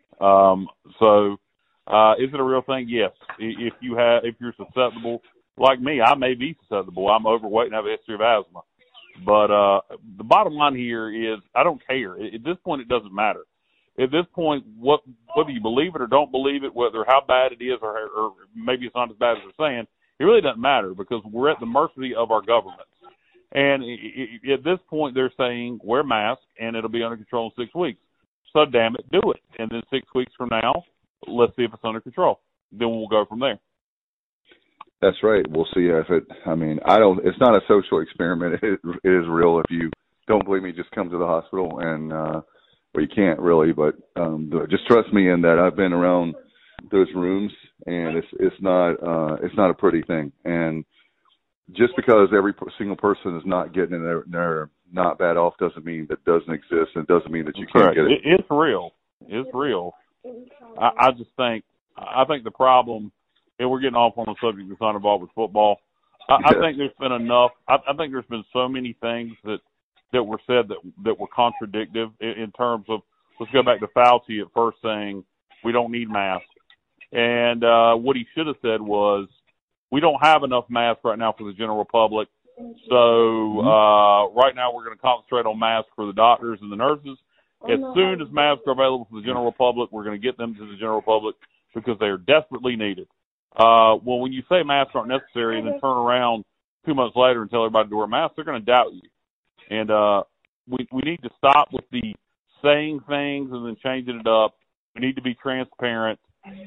Is it a real thing? Yes. If you're susceptible, like me, I may be susceptible. I'm overweight and have a history of asthma. But the bottom line here is I don't care. At this point, it doesn't matter. At this point, whether you believe it or don't believe it, whether how bad it is or maybe it's not as bad as they're saying, it really doesn't matter because we're at the mercy of our government. And at this point, they're saying wear masks and it'll be under control in 6 weeks. So damn it, do it. And then 6 weeks from now, let's see if it's under control. Then we'll go from there. That's right. We'll see if it's not a social experiment. It is real. If you don't believe me, just come to the hospital and, well, you can't really, but just trust me in that I've been around those rooms and it's not a pretty thing. And just because every single person is not getting in there not bad off doesn't mean that doesn't exist, and doesn't mean that you can't get it. It's real. It's real. I think the problem, and we're getting off on a subject that's not involved with football. I think there's been enough. I think there's been so many things that were said that were contradictive in terms of, let's go back to Fauci at first saying we don't need masks. And what he should have said was, we don't have enough masks right now for the general public. So right now we're going to concentrate on masks for the doctors and the nurses. As soon as masks are available for the general public, we're going to get them to the general public because they are desperately needed. Well, when you say masks aren't necessary and then turn around 2 months later and tell everybody to wear masks, they're going to doubt you. And we need to stop with the saying things and then changing it up. We need to be transparent.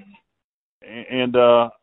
And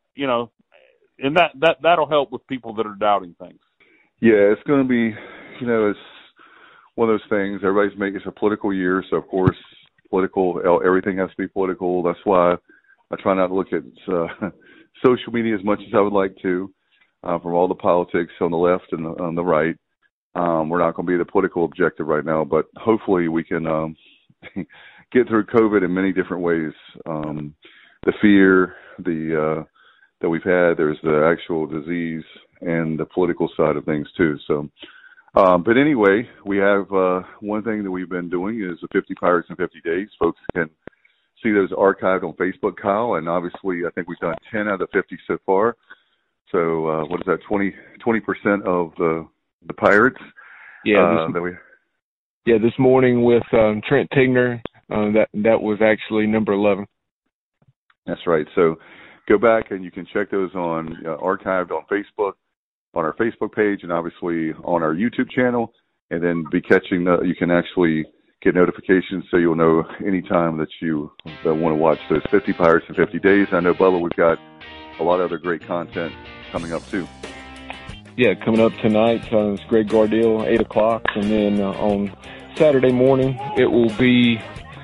and that'll help with people that are doubting things. Yeah, it's going to be, it's one of those things. Everybody's making it's a political year, so of course, everything has to be political. That's why I try not to look at social media as much as I would like to, from all the politics on the left and on the right. We're not going to be the political objective right now, but hopefully we can get through COVID in many different ways. The fear, that we've had, there's the actual disease and the political side of things too. So, but anyway, we have one thing that we've been doing is the 50 Pirates in 50 Days. Folks can see those archived on Facebook, Kyle, and obviously I think we've done 10 out of the 50 so far. So what is that, 20% of the Pirates? Yeah, this morning with Trent Tigner, that was actually number 11. That's right. So go back and you can check those on archived on Facebook, on our Facebook page, and obviously on our YouTube channel. And then you can actually get notifications so you'll know anytime that you want to watch those 50 Pirates in 50 Days. I know, Bubba, we've got a lot of other great content coming up too. Yeah, coming up tonight is Greg Gardell, 8 o'clock. And then on Saturday morning, it will be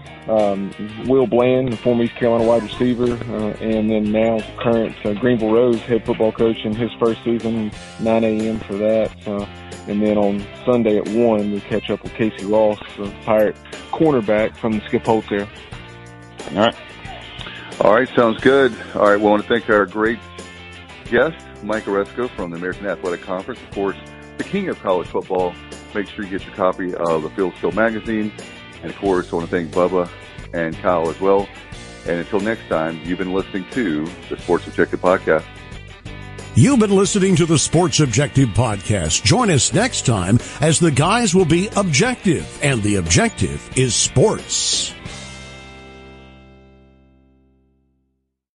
Will Bland, the former East Carolina wide receiver, and then now current Greenville Rose head football coach in his first season, 9 a.m. for that. And then on Sunday at 1, we catch up with Casey Ross, the Pirate cornerback from the Skip Holtz era. All right, sounds good. All right, we want to thank our great guest, Mike Aresco from the American Athletic Conference, of course, the king of college football. Make sure you get your copy of the Field Skill magazine. And, of course, I want to thank Bubba and Kyle as well. And until next time, you've been listening to the Sports Objective Podcast. You've been listening to the Sports Objective Podcast. Join us next time as the guys will be objective, and the objective is sports.